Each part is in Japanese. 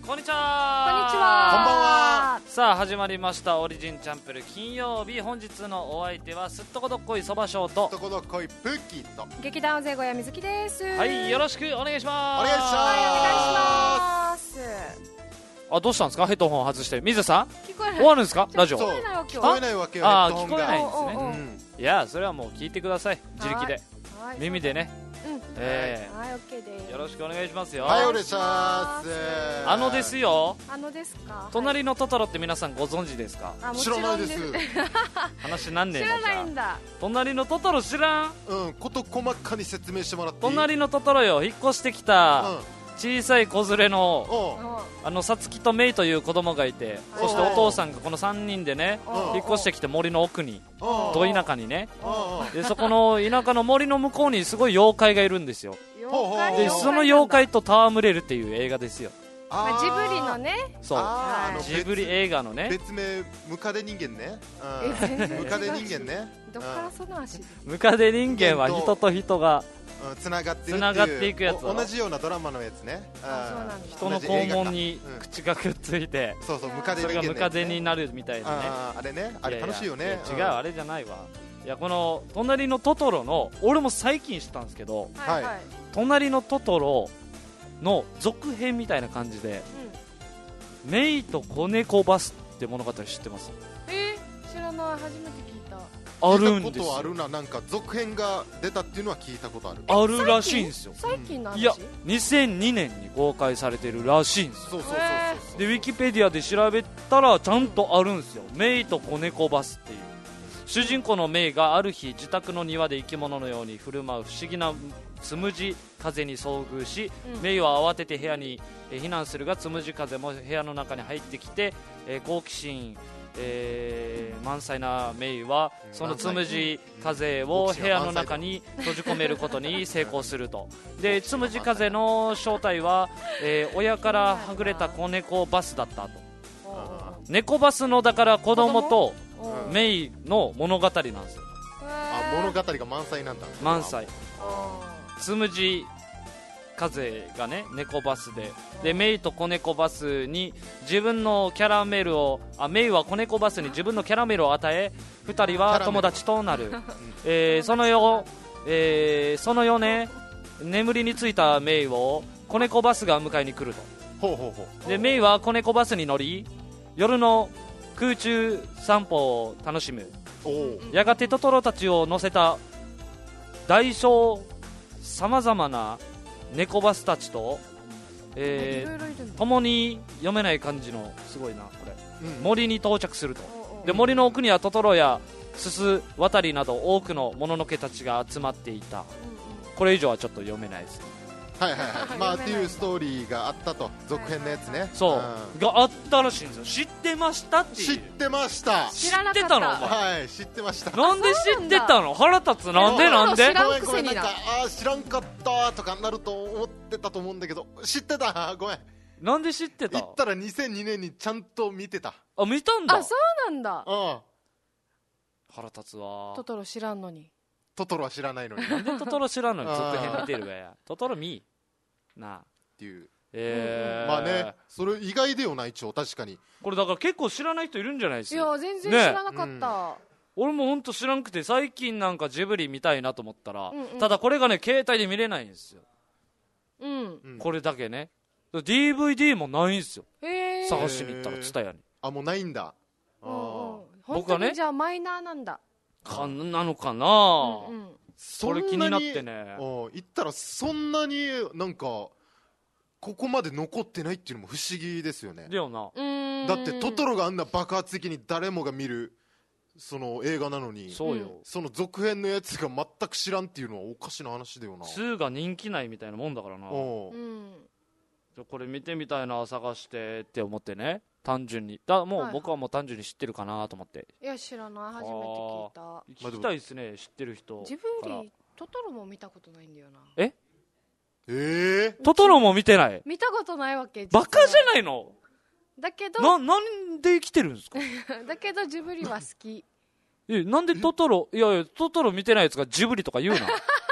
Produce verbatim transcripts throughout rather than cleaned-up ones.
こんにちは。 こんにちは。 こんばんは。 さあ始まりましたオリジンチャンプル金曜日。本日のお相手はすっとこどっこいそばしょうととこどっこいプッキーと劇団尾瀬小屋みずきです。 はいよろしくお願いします。 お願いします。 はいお願いします。 あどうしたんですか、ヘッドホン外して。水さん聞こえない。 終わるんですかラジオ。 そう聞こえないわ今日。 聞こえないわけよ。 あヘッドホンが聞こえないんですね。 おうおうおううんいやそれはもう聞いてください、自力で、 はい耳でね。 うんえはいオッケーです。 ー、よろしくお願いしますよ。 はいお願いします。 あのですよ、 あのですか。 隣のトトロって皆さんご存知ですか。 あもち知らないです。 ろんです。 話なんね知えのらないんじゃあ。 だ。 隣のトトロ知らん。 うんこと細かに説明してもらっていい？ 隣のトトロよ、引っ越してきた小さい子連れのうん。おうあのさつきとメイという子供がいて、そしてお父さんがこのさんにんでねおう引っ越してきて森の奥に、 おうど田舎にね。 おうでそこの田舎の森の向こうにすごい妖怪がいるんですよ。 妖怪でその妖怪と戯れるっていう映画ですよ。 まあジブリのね。 そうあーあのジブリ映画のね。 別名ムカデ人間ね。 え全然違うムカデ人間ね。 どっからその足。 ムカデ人間は人と人がうんつながってるっていう。 つながっていくやつだろお同じようなドラマのやつね。 あそうなんだ人の肛門にうん口がくっついて、 そうそうムカデそれが人間ね。 ムカデになるみたいなね。 あーあれね。あれ楽しいよね。 やや違う、あれじゃないわ。いやこの隣のトトロの、俺も最近知ったんですけど、 はいはい。 隣のトトロの続編みたいな感じで、メイと子猫バスって物語知ってます？ えー知らない、初めて聞いた。 あるん聞いたですよ。 ことあるな。なんか続編が出たっていうのは聞いたことある。 あるらしいんですよ。 最近の話。 いやにせんにねんに公開されてるらしいんですよ。 そうそうそうそう。 でウィキペディアで調べたらちゃんとあるんですよ。メイと子猫バスっていう。主人公のメイがある日自宅の庭で生き物のように振る舞う不思議なつむじ風に遭遇し、 うんメイは慌てて部屋にえー避難するが、つむじ風も部屋の中に入ってきて、えー好奇心、えー満載なメイはうんそのつむじ風を部屋の中に閉じ込めることに成功すると。でつむじ風の正体は、えー親からはぐれた子猫バスだったと。 おうおう猫バスのだから子供とおうおうメイの物語なんですよ。 あ物語が満載なんだ。 満載。 あつむじ風がね猫バスで、でメイと子猫バスに自分のキャラメルをあメイは子猫バスに自分のキャラメルを与え、ふたりは友達となる。えーその夜、えーその夜ね眠りについたメイを子猫バスが迎えに来ると。 ほうほうほう。 でメイは子猫バスに乗り、夜の空中散歩を楽しむ。 おお。 やがてトトロたちを乗せた大小さまざまな猫バスたちと、えいろいろいるんー、 だ。 共に読めない感じのすごいなこれ、 うん森に到着すると。 おうおうで森の奥にはトトロやススワタリなど多くのもののけたちが集まっていた。 うんうんこれ以上はちょっと読めないです。 はいはいはい。まあっていうストーリーがあったと。続編のやつね。 そう、 んがあったらしいんですよ。知ってましたっていう。 知ってました。 知らなかった知ってたのお前はい知ってました。 なんで知ってたの？腹立つ。なんでなんで知らんごめんごめん、 くせにななんかあー知らんかったとかなると思ってたと思うんだけど、知ってた。ごめん。 なんで知ってた？ 言ったらにせんにねんにちゃんと見てた。 あ見たんだ。 あ、そうなんだ。 うん。 腹立つわ。 トトロ知らんのに。 トトロは知らないのにっなんでトトロ知らんのにあー続編見てるわや。トトロ見なあ。 ていう。 えー、 まあね、それ意外でよな一応確かに。 これだから結構知らない人いるんじゃないですいか。 や全然ね知らなかった。 俺もほんと知らんくて、最近なんかジブリ見たいなと思ったら、 うんうんただこれがね携帯で見れないんですよ、 うん。 うんこれだけね。 ディーブイディー もないんですよ。 へえ。 探しに行ったらツタヤにあもうないんだ。あうんうんー本僕はね当にじゃあマイナーなんだ。 かなのかな、 うんうん。 これ気になってね。 うん言ったらそんなになんかここまで残ってないっていうのも不思議ですよね。 だよな。 うーんだってトトロがあんな爆発的に誰もが見るその映画なのに、 そうよ、 その続編のやつが全く知らんっていうのはおかしな話だよな。 ツーが人気ないみたいなもんだからな。 おううん。 じゃあこれ見てみたいな、探してって思ってね。単純にだもう、 はい僕はもう単純に知ってるかなと思っていや知らない、初めて聞いた。 聞きたいですね、知ってる人ジブから。 リトトロも見たことないんだよな。 ええトトロも見てない？ 見たことないわけ。 バカじゃい。 ないの？ だけどななんで生きてるんですか？ だけどジブリは好き。 えなんでトトロ、いやいやトトロ見てないやつがジブリとか言うな。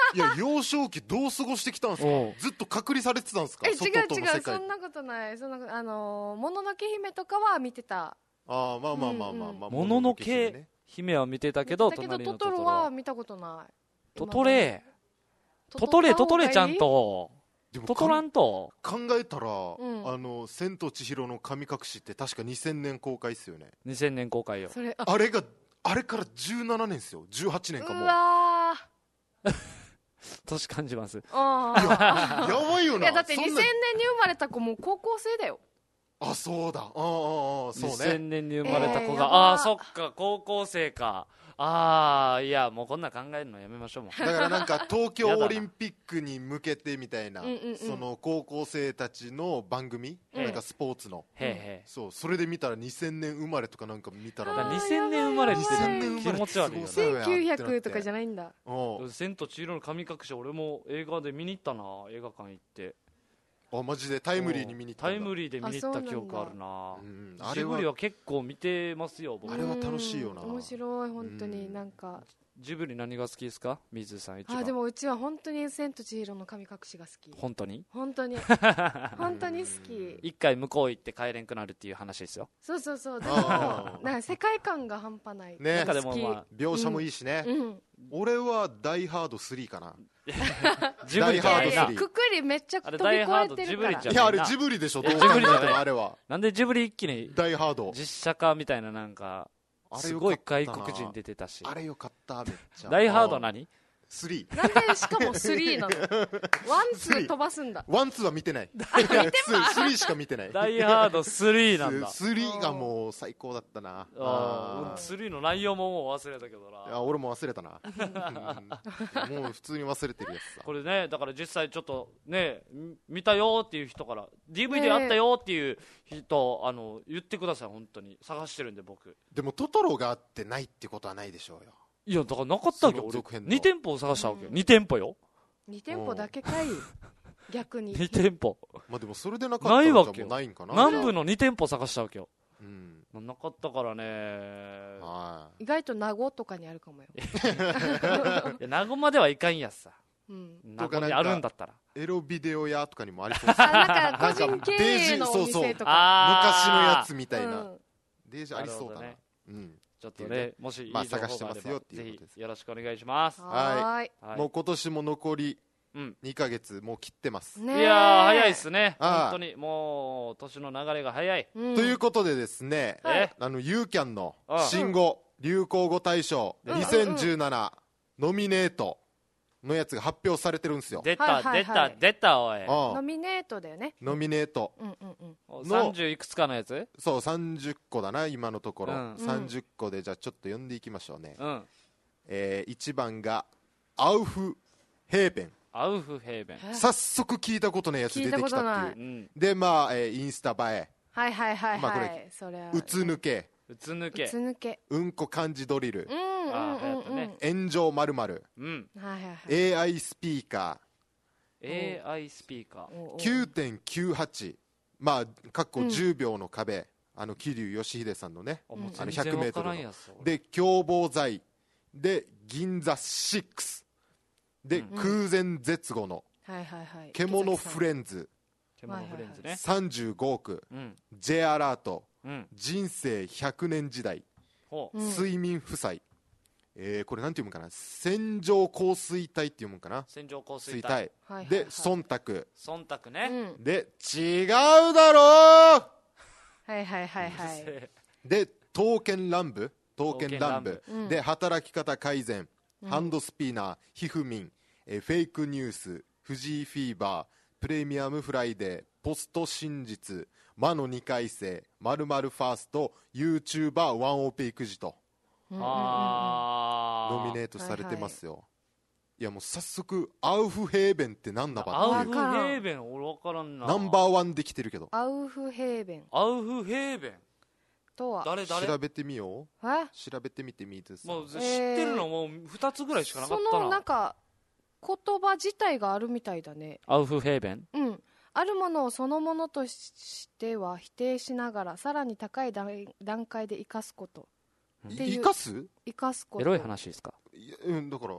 いや幼少期どう過ごしてきたんですか。 おうずっと隔離されてたんですか。 え違う外との世違う、そ界。 んなことない。そんなこと、あのーもののけ姫とかは見てた。 ああまあまあまあまあまあ、 ものの姫けね。 姫は見てたけど、 だけど隣のトトロは見たことない。 トトレトトレトトレちゃんとでもトトランと考えたら、 んあの千と千尋の神隠しって確かにせんねん公開っすよね。 にせんねん公開よ。 それ、あ、 あれがあれからじゅうななねんですよ。じゅうはちねんかうもう。 わ年感じます。 ーあやばいよな。 ーいやだってそんなにせんねんに生まれた子もう高校生だよ。 あそうだ。ああああそうね。 にせんねんに生まれた子が、 えーやばああそっか高校生か。ああいやもうこんなん考えるのやめましょうもう。 だからなんか東京オリンピックに向けてみたいな、 うんうんうんその高校生たちの番組、 うんなんかスポーツの、 へえへそうそれで見たらにせんねん生まれとかなんか見たらえ。 あーもうにせんねん生まれってやばいやばい気持ち悪いよすごいな。 せんきゅうひゃくとかじゃないんだ。 おう千と千尋の神隠し俺も映画で見に行ったな。映画館行ってあマジでタイムリーに見に行ったんだ。 タイムリーで見に行った記憶あるな。 うんあれはジブリは結構見てますよ僕。 あれは楽しいよなうん面白い本当に。 うんなんかジブリ何が好きですか水さん一番。 あでもうちは本当に千と千尋の神隠しが好き。 本当に本当に本当に好き。 一回向こう行って帰れんくなるっていう話ですよ。 そうそうそう。であもーなんか世界観が半端ない。 ねなんかでも好きまあ描写もいいしね、 うん。 俺はダイハードスリーかな。 ジブリじゃないなダイハードスリー。 くくりめっちゃあれ飛び越えてるダイハードジからブリじゃいやあれジブリでしょ。どう考えてジブリじゃないもあれはなんでジブリ一気にダイハード。 実写化みたいななんかあれすごいよかったな外国人出てたし。 あれよかっためっちゃ。 ダイハード何スリー。 なんでしかもスリーなの。ワンツー飛ばすんだ。 ワンツーは見てない。スリーしか見てない。 ダイハードスリーなんだ。 スリーがもう最高だったな。 ああスリーの内容ももう忘れたけどな。 ーいや俺も忘れたな。うんもう普通に忘れてるやつさ。 これねだから実際ちょっとねみ見たよっていう人から ディーブイディー あったよっていう人、あの言ってください。本当に探してるんで僕。 でもトトロがあってないってことはないでしょうよ。 いやだからなかったわけよ俺その続編のに店舗を探したわけよ、 うんに店舗よに店舗だけかい。逆に。 に店舗まあでもそれでなかったらないわけよじゃあもうないんかな。 南部のに店舗探したわけよ。 うん。 なかったからね。 は意外と名護とかにあるかもよ。 いや名古屋ではいかんやつさ。 うん。 名古屋にあるんだったら。 い。エロビデオ屋とかにもありそうです。 あ、なんか個人経営のおそうそう店とか。 昔のやあつみたいな。 うんデージありそうだな。 なるうん。 ちょっとねもしいいまあ情報があれば探してますよっていうぜことですひよろしくお願いします。 はーい。 はいもう今年も残りうんにかげつもう切ってます。 ねえいやー早いっすねああ本当にもう年の流れが早い。 うんということでですね、 はいあのユーキャンのああ新語・流行語大賞うんにせんじゅうななノミネートのやつが発表されてるんですよ。 出たはいはい出はいた出たおいああノミネートだよね。 ノミネートうんうんうん。 のさんじゅういくつかのやつ。 そうさんじゅっこだな今のところ、 うんさんじゅっこでじゃあちょっと読んでいきましょうね、 うんえー、いちばんがアウフヘーベン。 アウフヘーベン。 え早速聞いたことないやつ出てきたって聞いたことないいううんでまあ、えーインスタ映はいはいはいまあこれはい。それは。 えうつ抜けうつ抜けうつ抜け。 うんこ漢字ドリルうんうんあー流行うんうん。 ったね炎上まるまるうんはいはいはい。 エーアイ スピーカエーアイ スピーカーおうおうー きゅうてんきゅうはち まあかっこじゅうびょうの壁、あの桐生祥秀さんのねあもううん全然わからんやつ。 で凶暴罪で銀座ろくで、 うん空前絶後のはいはいはい。 獣フレン。 ンズ獣フレンズね。 さんじゅうごおくうん J アラートうん人生ひゃくねん時代ほううん睡眠負債、えーこれなんて読むかな線状降水帯って読むかな線状降水水帯。 帯はいはいはいで忖度忖度うね。 ん。 で違うだろうはいはいはいはい。 で刀剣乱舞刀剣乱舞刀剣乱舞うんで働き方改善、 うんハンドスピーナーひふみん、えーフェイクニュース藤井フィーバープレミアムフライデーポスト真実魔のにかい生まるまるファースト YouTuber ワンオペ育児とうんうんうんうんあーノミネートされてますよ、いやもう早速アウフヘーベンってなんだばアウフっていうわからんヘーベン俺わからんな。 ナンバーワンできてるけどアウフヘーベンアウフヘーベンとは。 誰誰調べてみようえ調べてみてみてさもう知ってるのもうふたつぐらいしかなかったな。 そのなんか言葉自体があるみたいだね。 アウフヘーベンうん。あるものをそのものとしては否定しながらさらに高い段段階で生かすこと。っていう生かす生かすこと。 エロい話ですか。 いやうんだから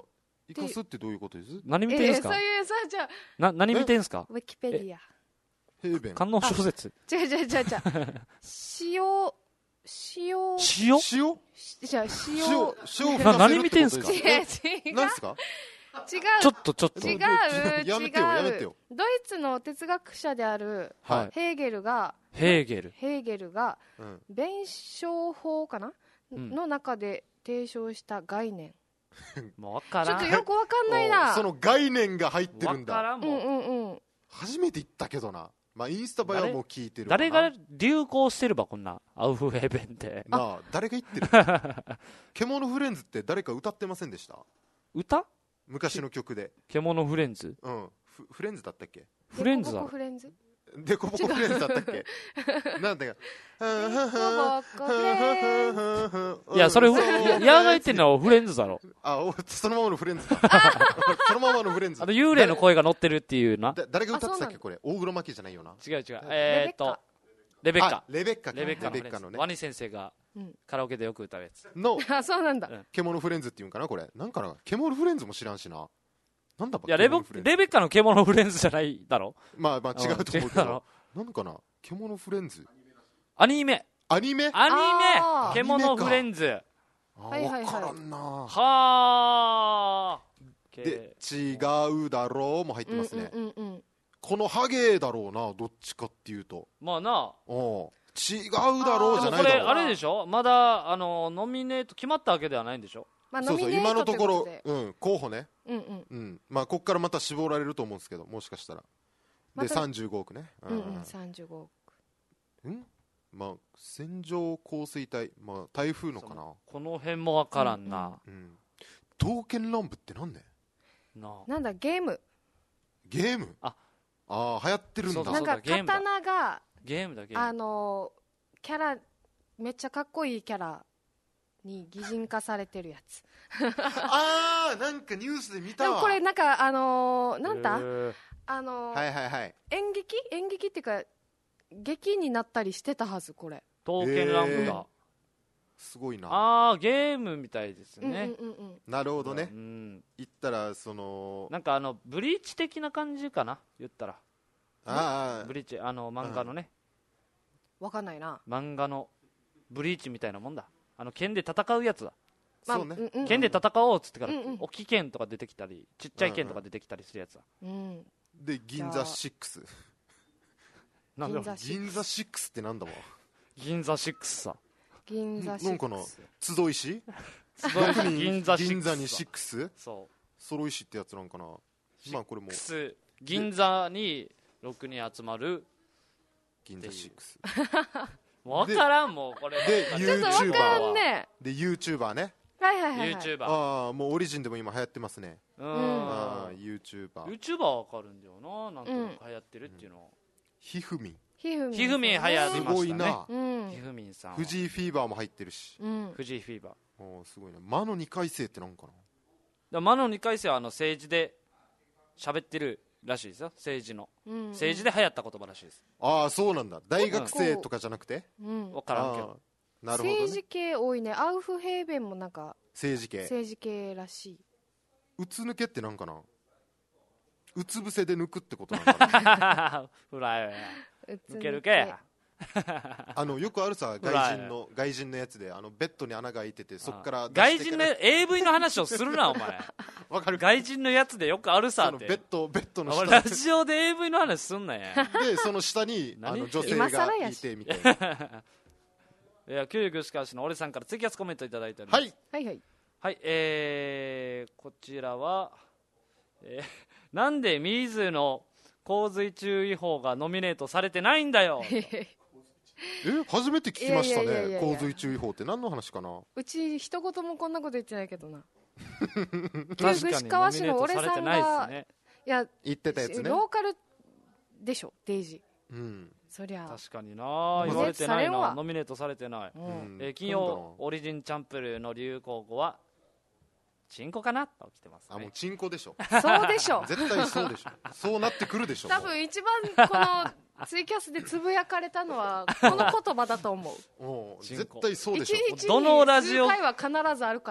生かすってどういうことです？ 何見てんすか、 えー、そういうさ、じゃあな何見てんすか？ ウィキペディア。 平弁。 観音小説。 違う違う違う違う。塩塩塩塩じゃあ塩塩塩な何見てんすか？ 違う違う何すか？ 違うちょっとちょっと違うやめてよやめて違うよ。 ドイツの哲学者であるはいヘーゲルがヘーゲル。 ヘーゲルがうん弁証法かな、 うんの中で提唱した概念。 もうわからん。 ちょっとよくわかんないな。 おその概念が入ってるんだ。 わからんもん。 うんうんうん。 初めて言ったけどな。まあインスタ映えはもう聞いてるわな。 誰が流行してるばこんなアウフヘーベンって。 なあ誰が言ってる？獣フレンズって誰か歌ってませんでした？ 歌？ 昔の曲で。 獣フレンズ。 うん。フフレンズだったっけ？ フレンズだデコボコフレンズ。 デコボコフレンズだったっけ？なんだか。 デコボコフレンズ。 いや、それ、 うんややが言ってんのはフレンズだろ。 あ、おそのままのフレンズだ。そのままのフレンズあ。の、幽霊の声が乗ってるっていうな。 だ誰が歌ってたっあそうなのけこれ？大黒摩季じゃないよな。 違う違う。えーっと、レベッカあ。レベッカか。 レベッカのフレンズ。 のねワニ先生がうんカラオケでよく歌うやつ。 のあ、そうなんだ。 獣フレンズっていうんかなこれ。なんかな獣フレンズも知らんしな。なんだばいや、レベ獣フレンズレベッカの獣フレンズじゃないだろ。 まあまあ違うと思うけど違うだろ。 なんかな獣フレンズアニメ。 アニメアニあーメ獣フレンズ。 あはいはいはい分からんなはー。 で違うだろうも入ってますね、 うんうんうんうん。 このハゲだろうなどっちかっていうとまあな。 おう違うだろうでもこれじゃないだろうあれでしょ、まだあのノミネート決まったわけではないんでしょ。 まあ、 そうそうノミネート今のところいうでうん候補ねうんうんうんまあこっからまた絞られると思うんですけどもしかしたらまたでさんじゅうごおくねうんうんさんじゅうごおく。 うんまあ線状降水帯まあ台風のかなこの辺もわからんな、 うん刀剣乱舞ってなんでなあなんだゲーム。 ゲームああー流行ってるんだそうなんかゲームだ刀がゲームだゲームあのーキャラめっちゃかっこいいキャラに擬人化されてるやつ。 あーなんかニュースで見たわでもこれなんかあのーなんだへーあのーはいはいはい演劇演劇っていうか劇になったりしてたはずこれ。 刀剣乱舞だ、 へーすごいなああゲームみたいですうんうんね、 うんうん。 なるほどねうん、 言ったらそのなんかあのブリーチ的な感じかな言ったらあブリーチあの漫画のね、 わかんないな。 漫画のブリーチみたいなもんだ。あの剣で戦うやつだ。 あそうねうんうん剣で戦おうっつってから、 うんうん大きい剣とか出てきたりちっちゃい剣とか出てきたりするやつだ。 うん。 で銀座ろくなんだろう銀座シックス銀座ろくってなんだわ銀座シックスさ。 銀座シックなんかなス。 集いし特に銀座シックス銀座にシックスそう揃いしってやつなんかなまあこれもシックス銀座にろくにん集まる。 銀座ろくわからんもうこれでちょっとわかんねで YouTuber ねはいはいはい、はい。 YouTuber ああもうオリジンでも今流行ってますねうんああ YouTuber YouTuber はわかるんだよな。なんとなく流行ってるっていうのは、 ひふみんひふみん。 ひふみん流行りすましたね。 ごいなうんひ。ふみんさんは藤井フィーバーも入ってるしうん。 藤井フィーバーおーすごいな魔のにかい生ってなんかなだ魔のにかい生はあの政治で喋ってるらしいですよ。政治のうん。 政治で流行った言葉らしいです。 ああそうなんだ大学生とかじゃなくてうん。 わからんけど。 あーなるほどね政治系多いね。アウフヘーベンもなんか政治系政治系らしい。 うつ抜けってなんかなうつ伏せで抜くってことなんかなフライうつ抜けるけ。 あのよくあるさほら外人の外人のやつであのベッドに穴が開いててそっから出外してから人の エーブイ の話をするなお前。 わかる外人のやつでよくあるさって。 そのベッドベッドのお前下ラジオで エーブイ の話すんなや。 でその下にあ何の女性今更がやしいてみたいないや旧吉川市の俺さんからツイキャスコメントいただいております。 はいはいはい。 はい、えー、こちらは、えー、なんで水の洪水注意報がノミネートされてないんだよ。 え初めて聞きましたいやいやいやいやいやね洪水注意報って何の話かなうち一言もこんなこと言ってないけどな。 確か串に川市の俺さんノミネートされてないがですね。 いや言ってたやつねローカルでしょデイジうんそりゃ。 確かになノミネート言われてないされんわな。ノミネートされてない、 うんうんえー金曜オリジンチャンプルーの流行語はチンコかなと来てますねあもうチンコでしょそうでしょ。 絶対そうでしょそうなってくるでしょ多分一番このツイキャスでつぶやかれたのはこの言葉だと思う。 もうチンコ絶対そうで一しょ日どのラにジオ数回は必ずあるから。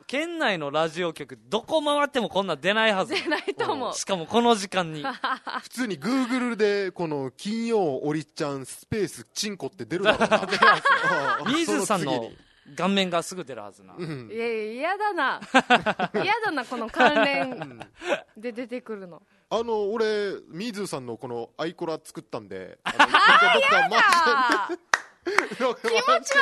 県内のラジオ局どこ回ってもこんなん出ないはず。 出ないと思う。 しかもこの時間に。 普通にグーグルでこの金曜おりちゃんスペースチンコって出るだろうな。 出ますああ水さんのそ次に顔面がすぐ出るはずな。 うんいやいや嫌だな嫌だなこの関連で出てくるの。 あの俺水さんのこのアイコラ作ったんで、あのなんかどっか回して気持ち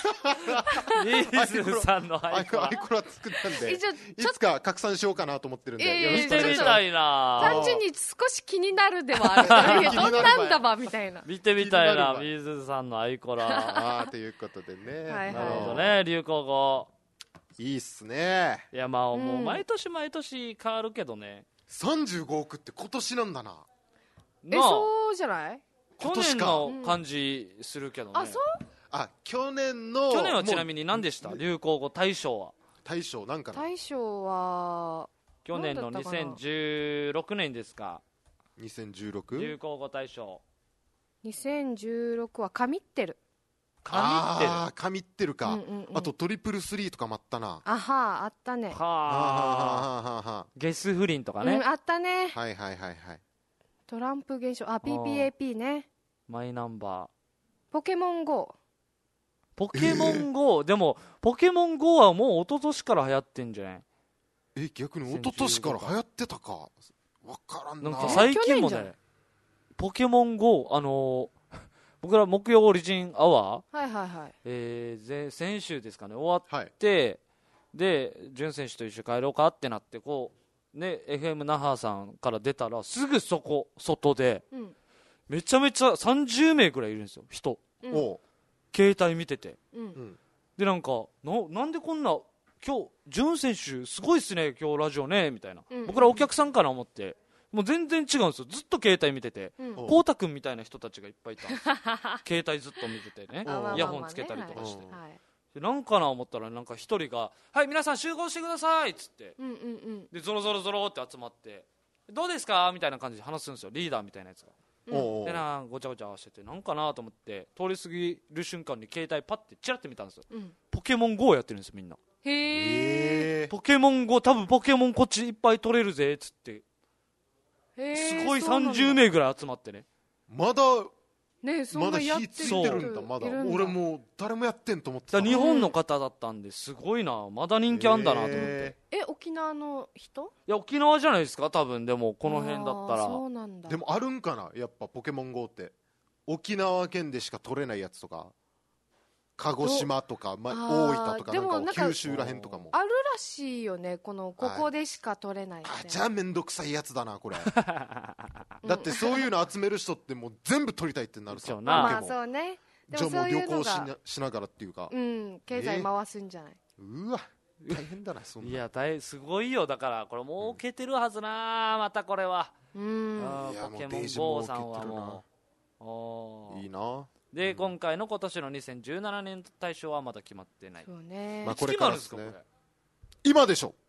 水さんのアアイコイコラアイコラ作ったんで、 一応いつか拡散しようかなと思ってるんで、 いやいやよろし見てみくお願いします。 たいな。 単純に少し気になるではある。 気になるどんなんだばみたいな。 見てみたいな、 気になる水さんのアイコラ。 あーということでね、 はいはいなるほどね、流行語。 いいっすね。 いやまあ、 うんもう毎年毎年変わるけどね。 さんじゅうごおくって今年なんだな。 え、 なあそうじゃない去年の感じするけどね。 あ、そうあ、去年の去年はちなみにに何でした？流行語大賞は。 大賞なんかな、 大賞は、 去年の何だったかなにせんじゅうろくねんですか。 にせんじゅうろく？ 流行語大賞。 にせんじゅうろくは神ってる。 神ってる。 あー神ってるか、 うんうんうんあとトリプルスリーとかもあったな。 あはあったね。 ははあ。 あはあはあはゲス不倫とかね。 うん、あったね。 あはいはいはいはい。 トランプ現象。あ、ピーピーエーピー ね。 マイナンバー。 ポケモン ゴー。 ポケモン ゴー、でもポケモン ゴー はもう一昨年から流行ってんじゃない？ え、逆に一昨年から流行ってたか。わからんな。 なんか最近も去年じゃんね、ポケモン ゴー、あのー僕ら木曜オリジンアワー、 はいはいはい。 えーぜ先週ですかね、終わっはい。 て、で、潤選手と一緒に帰ろうかってなって、こう、ね、エフエム 那覇さんから出たら、すぐそこ、外で、 うん。 めちゃめちゃさんじゅうめいぐらいいるんですよ、人。 うんおう。 携帯見てて。 う。 うんん。 で、なんか、ななんでこんな、今日、潤選手、すごいっすね、今日ラジオね、みたいな。 うん僕らお客さんかな思って、もう全然違うんですよ。ずっと携帯見てて。 うん。 おこうたくんみたいな人たちがいっぱいいたんですよ携帯ずっと見ててねあまあまあまあねイヤホンつけたりとかして、 はいはい。 でなんかな思ったらなんか一人が「はい皆さん集合してください」っつってうんうんうん。 でゾロゾロゾロって集まって「どうですか?」みたいな感じで話すんですよ、リーダーみたいなやつが。 おうおうでなごちゃごちゃしててなんかなと思って通り過ぎる瞬間に携帯パッてチラッて見たんですよ。 うん。 ポケモン ゴー やってるんですよみんな。 へえ。 えー、 ポケモン ゴー 多分ポケモンこっちいっぱい取れるぜっつってへーすごいそうなんださんじゅうめいぐらい集まってね。 まだね、そまだんなやってる火ついてるんだ。まだいるん俺もう誰もやってんと思ってた。 だから日本の方だったんですごいな、まだ人気あんだなと思って、 ええ、沖縄の人？ いや沖縄じゃないですか多分。でもこの辺だったらあーそうなんだ。 ーでもあるんかな、やっぱポケモン ゴー って沖縄県でしか取れないやつとか、鹿児島とか、ま、 あー大分とかなんかでもなんか九州らへんとかも。 あるらしいよね、このここでしか取れないみたいな。 あ、じゃあめんどくさいやつだなこれだってそういうの集める人ってもう全部取りたいってなるさ。 そうなまあまあポケモンそうね。でじゃあもうもそういうの旅行しなが、 しながらっていうか、 うん、経済回すんじゃない？ うわ大変だなそんないや大すごいよ。だからこれ儲けてるはずな、またこれは、 うん。 あーいやポケモンもうデイジゴー儲けてるなさんはもうおーいいな。 で、今回の今年のにせんじゅうななねん大賞はまだ決まってない。 そうねまあ。 いつ決まるんですかこれ。 今でしょ。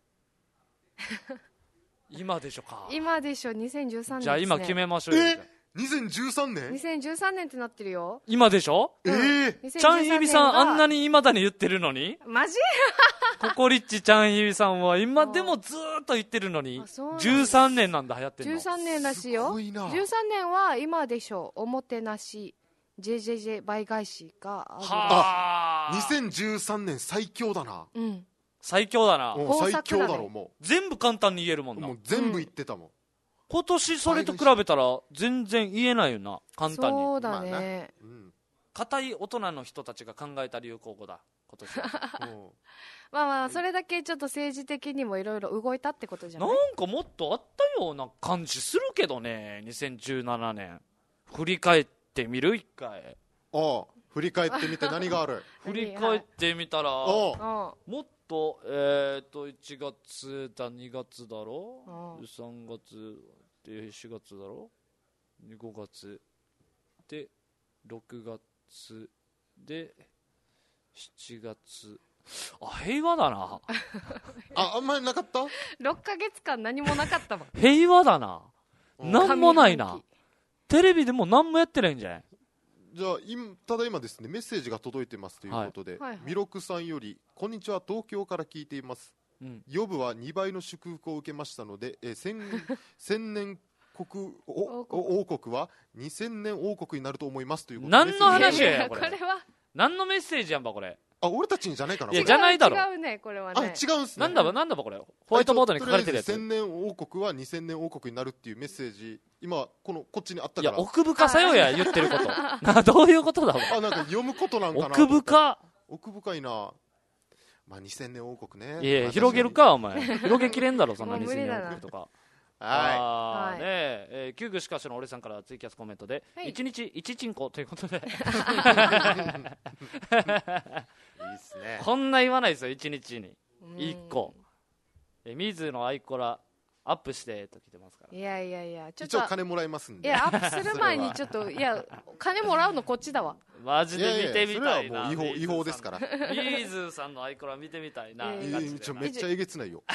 今でしょか。 今でしょ、にせんじゅうさんねんですね。 じゃあ今決めましょうよ。 えにせんじゅうさんねんにせんじゅうさんねんってなってるよ。 今でしょ。 えー、 にせんちゃんじゅうさねがひびさんあんなに今だに言ってるのにマジ？ ココリッチちゃんひびさんは今でもずーっと言ってるのにあそうなんだじゅうさんねんなんだ流行ってるの。 じゅうさんねんらしいすよ。 ごいなじゅうさんねんは今でしょ、おもてなし ジェジェジェ倍返しがある。 はあにせんじゅうさんねん最強だな。 うん。 最強だな。 もう豊作最強だだねろも全部簡単に言えるもんう。 なもう。全部言ってたもん。 今年それと比べたら全然言えないよな、簡単に。 そうだね。 うん。 固い大人の人たちが考えた流行語だ今年は。 もまあまあ、それだけちょっと政治的にもいろいろ動いたってことじゃななんい？ かもっとあったような感じするけどね。にせんじゅうななねん振り返ってみる一回。 うああ振り返ってみて何がある振り返ってみたら、 ああうん。 もっとえー、といちがつだにがつだろうんでさんがつでしがつだろでごがつでろくがつでしちがつ。あ、平和だな。 ああんまりなかったろっかげつかん何もなかったもん。 平和だな。 うんなんもないな上半。 テレビでも何もやってないんじゃない。 じゃあ今ただいまですねメッセージが届いてますということで、 はいはいはいミロクさんよりこんにちは東京から聞いていますうん、 ヨブはにばいの祝福を受けましたので、えー、千, 千年国お王国はにせんねん王国になると思いますということで、 何の話やこれ。 これは何のメッセージやんばこれ。 あ、俺たちにじゃないかな。 いやじゃないだろ。 違うねこれはね。 あ、違うんすね。 なんだばなんだばこれ。ホワイトボードに書かれてるやつ。 千年王国はにせんねん王国になるっていうメッセージ、今このこっちにあったから。 いや奥深さよや言ってること。などういうことだわ。 あ、なんか読むことなんかな。 奥深。 奥深いな。まあにせんねん王国ね。 いや広げるかお前。広げきれんだろそんなにせんねん王国とか。 はい、あーねえー、キューグしかしの俺さんからツイキャスコメントで、はい、いちにちいちチンコということでいいっすね。 こんな言わないですよいちにちにいっこ。え水のアイコラアップしてと来てますから。 いやいやいやちょっと一応金もらいますんで。 いやアップする前にちょっといや金もらうのこっちだわ。 マジで見てみたいな。 いやいやそれはもう違法、違法ですから。 水さんのアイコラ見てみたいな。 めっちゃえげつないよ。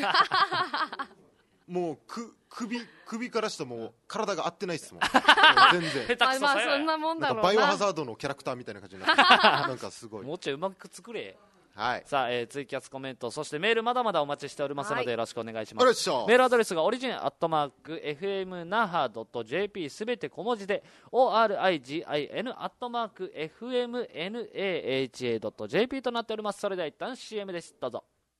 もうく首首からしても体が合ってないっすもん。もう全然。 下手くそまあそんなもんだろうな。 バイオハザードのキャラクターみたいな感じになってなんかすごい。 もうちょいうまく作れ。 はい。 さあ、えー、ツイキャスコメントそしてメールまだまだお待ちしておりますので、はい、よろしくお願いします。メールアドレスがオリジンアットマーク エフエムナハドットジェーピー すべて小文字で オーアールアイジーアイエヌ アットマーク エフエムナハ ドットジェーピー となっております。それでは一旦 シーエム です。どうぞ。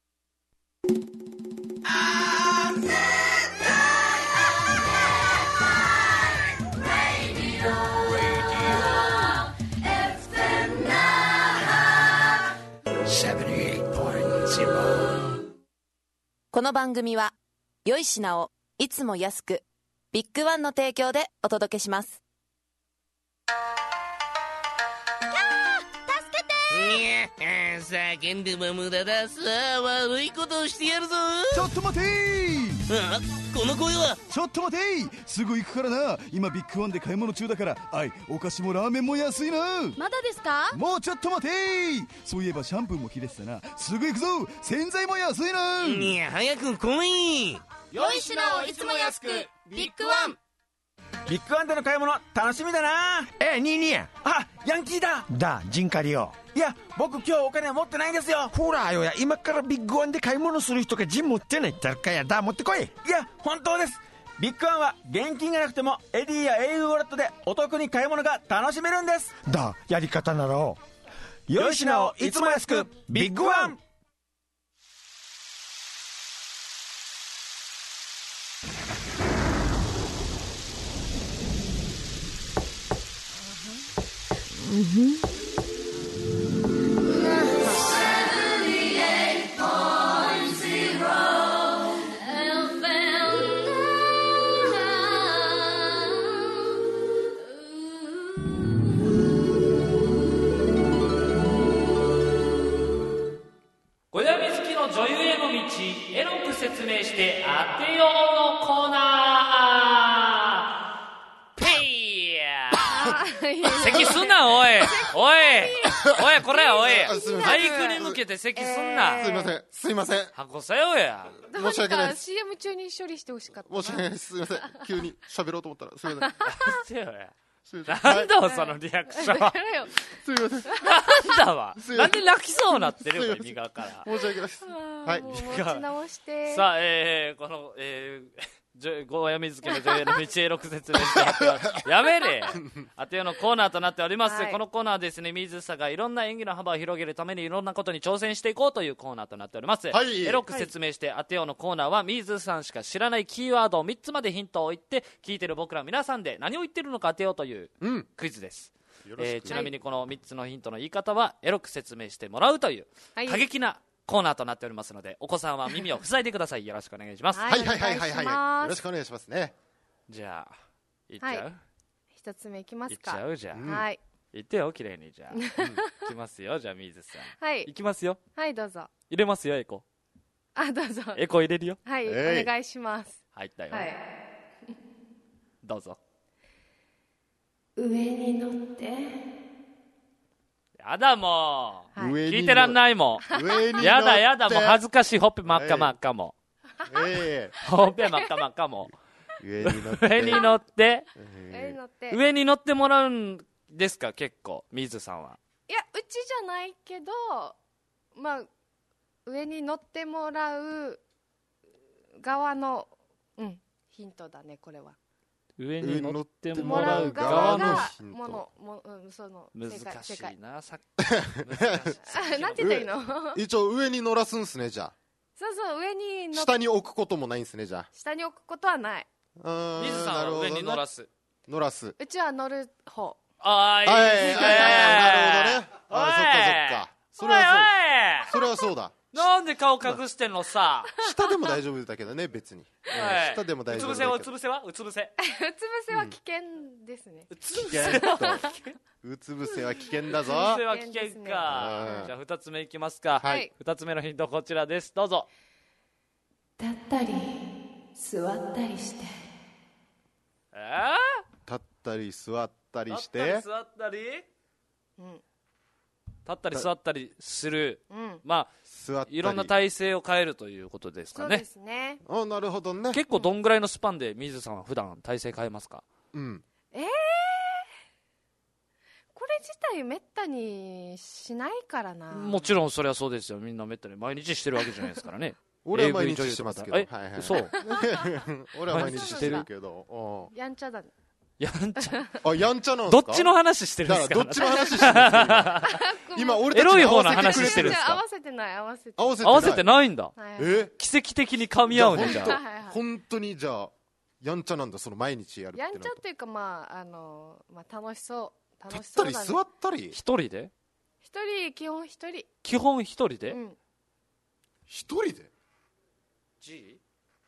この番組は良い品をいつも安くビッグワンの提供でお届けします。 助けてー。叫んでも無駄だ。さあ悪いことをしてやるぞ。 ちょっと待てー。 あ、この声は。 ちょっと待てー。すぐ行くからな。今ビッグワンで買い物中だから。はい、お菓子もラーメンも安いな。 まだですか。 もうちょっと待てー。そういえばシャンプーも切れてたな。すぐ行くぞ。洗剤も安いな。 いや早く来い。 良い品をいつも安くビッグワン。 ビッグワンでの買い物楽しみだな。 え、ニーニー。 あ、ヤンキーだ。 だ、ジンカリオ。 いや、僕今日お金持ってないんですよ。 ほらよや、今からビッグワンで買い物する人がジン持ってないってあるかや。だ、持ってこい。 いや、本当です。ビッグワンは現金がなくてもエディや エーユー ウォレットでお得に買い物が楽しめるんです。 だ、やり方なら良い品をいつも安くビッグワン。 うんふん。 小闇好きの女優への道エロく説明して当てようのコーナー。ペイヤー。咳すんなおいおいおいこれおいマイクに向けて咳すんな。 すいませんすいません。 箱さよや。 申し訳ないです。 シーエム 中に処理してほしかった。 申し訳ないです。すいません。急に喋ろうと思ったらすいません。 なんだそのリアクション。 すいません。 なんだわ。なんで泣きそうなってるよ右側から。 申し訳ないです。はい。 持ち直して。 さあ、えー、この、えー、ごやみずきの女優の道へろく説明してやめれ当てようのコーナーとなっております、はい、このコーナーはですね水さがいろんな演技の幅を広げるためにいろんなことに挑戦していこうというコーナーとなっております、はい、エロく説明して当てようのコーナーは水さんしか知らないキーワードをみっつまでヒントを言って聞いてる僕ら皆さんで何を言ってるのか当てようというクイズです、うんえー、ちなみにこのみっつのヒントの言い方はエロく説明してもらうという過激なコーナーとなっておりますのでお子さんは耳を塞いでください。よろしくお願いします。 はいはいはいはいはいよろしくお願いしますね。 じゃあいっちゃう、はい、 一つ目いきますか。 いっちゃうじゃあ、 うん、はいいってよ綺麗にじゃあ、うん、いきますよ。じゃあ水さんはいいきますよ。 はいどうぞ。 入れますよエコ。 あどうぞエコ入れるよ。 はい、えー、お願いします。 入ったよ、 はい、 どうぞ。 上に乗ってやだもう、 はい、 聞いてらんないもん上にやだやだもう恥ずかしい。ほっぺ真っ赤真っ赤も、 えー、ほっぺ真っ赤真っ赤も上に乗って上に乗って、 えー、上に乗って上に乗ってもらうんですか。結構水さんは。 いやうちじゃないけどまあ上に乗ってもらう側の、うん、ヒントだねこれは。 上に乗ってももらうらう側側のがものも、うん、その難正解正しい解なさっあなんて言ったらいいの一応上に乗らすんすねじゃそうそう上にあ。 乗っ下に置くこともないんすねじゃ下に置くことはない。 あ。うーん水さんは上に乗らす。 す。 乗らす。 うちは乗る方。 ああいいはい、 ですね。 なるほどね。あ、 おいそっかそっか。それはそう。それはそうだ。 なんで顔隠してんのさ。 下でも大丈夫だけどね、別に。 はい下でも大丈夫うつ伏せはだけど。 うつ伏せはうつ伏せ。 うつ伏せは危険ですね。 うつ危伏せ険と。うつ伏せは危険だぞ。 うつ伏せは危険か。 うんじゃあ二つ目いきますか。 はい二つ目のヒントこちらです。どうぞ。 立ったり座ったりして。 え立ったり座ったりー、立ったしてり。座ったり、 うん立ったり座ったりする。 うん。 まあ座ったり。 いろんな体勢を変えるということですかねそうで。すね。 あ、なるほどね。 結構どんぐらいのスパンで水さんは普段体勢変えますか？ うん。 えー、これ自体めったにしないからな。 もちろんそれはそうですよ。みんなめったに毎日してるわけじゃないですからね。 俺は毎日してますけど。 エーブイはいはい。 そう。 俺は毎日してるけど。 やんちゃだね。 やんちゃ。 うんあ、やんちゃなんどすか？ っちの話してるんだですか？ からどっちの話してるんですか今。今俺たちにエロい方の合わせてくれてるんですか？ 話してるんですか合わせてない合わせて合わせて合わせてないんだ。 はいはいえ奇跡的に噛み合うねじゃあ。 はいはいはい本当にじゃあやんちゃなんだ、その毎日やるってやなんると。 ちゃっていうかまああのまあ楽しそう楽立しそうだね。 ったり座ったり一人で？ 一人基本一人。 基本一人で？ うん。 一人で G？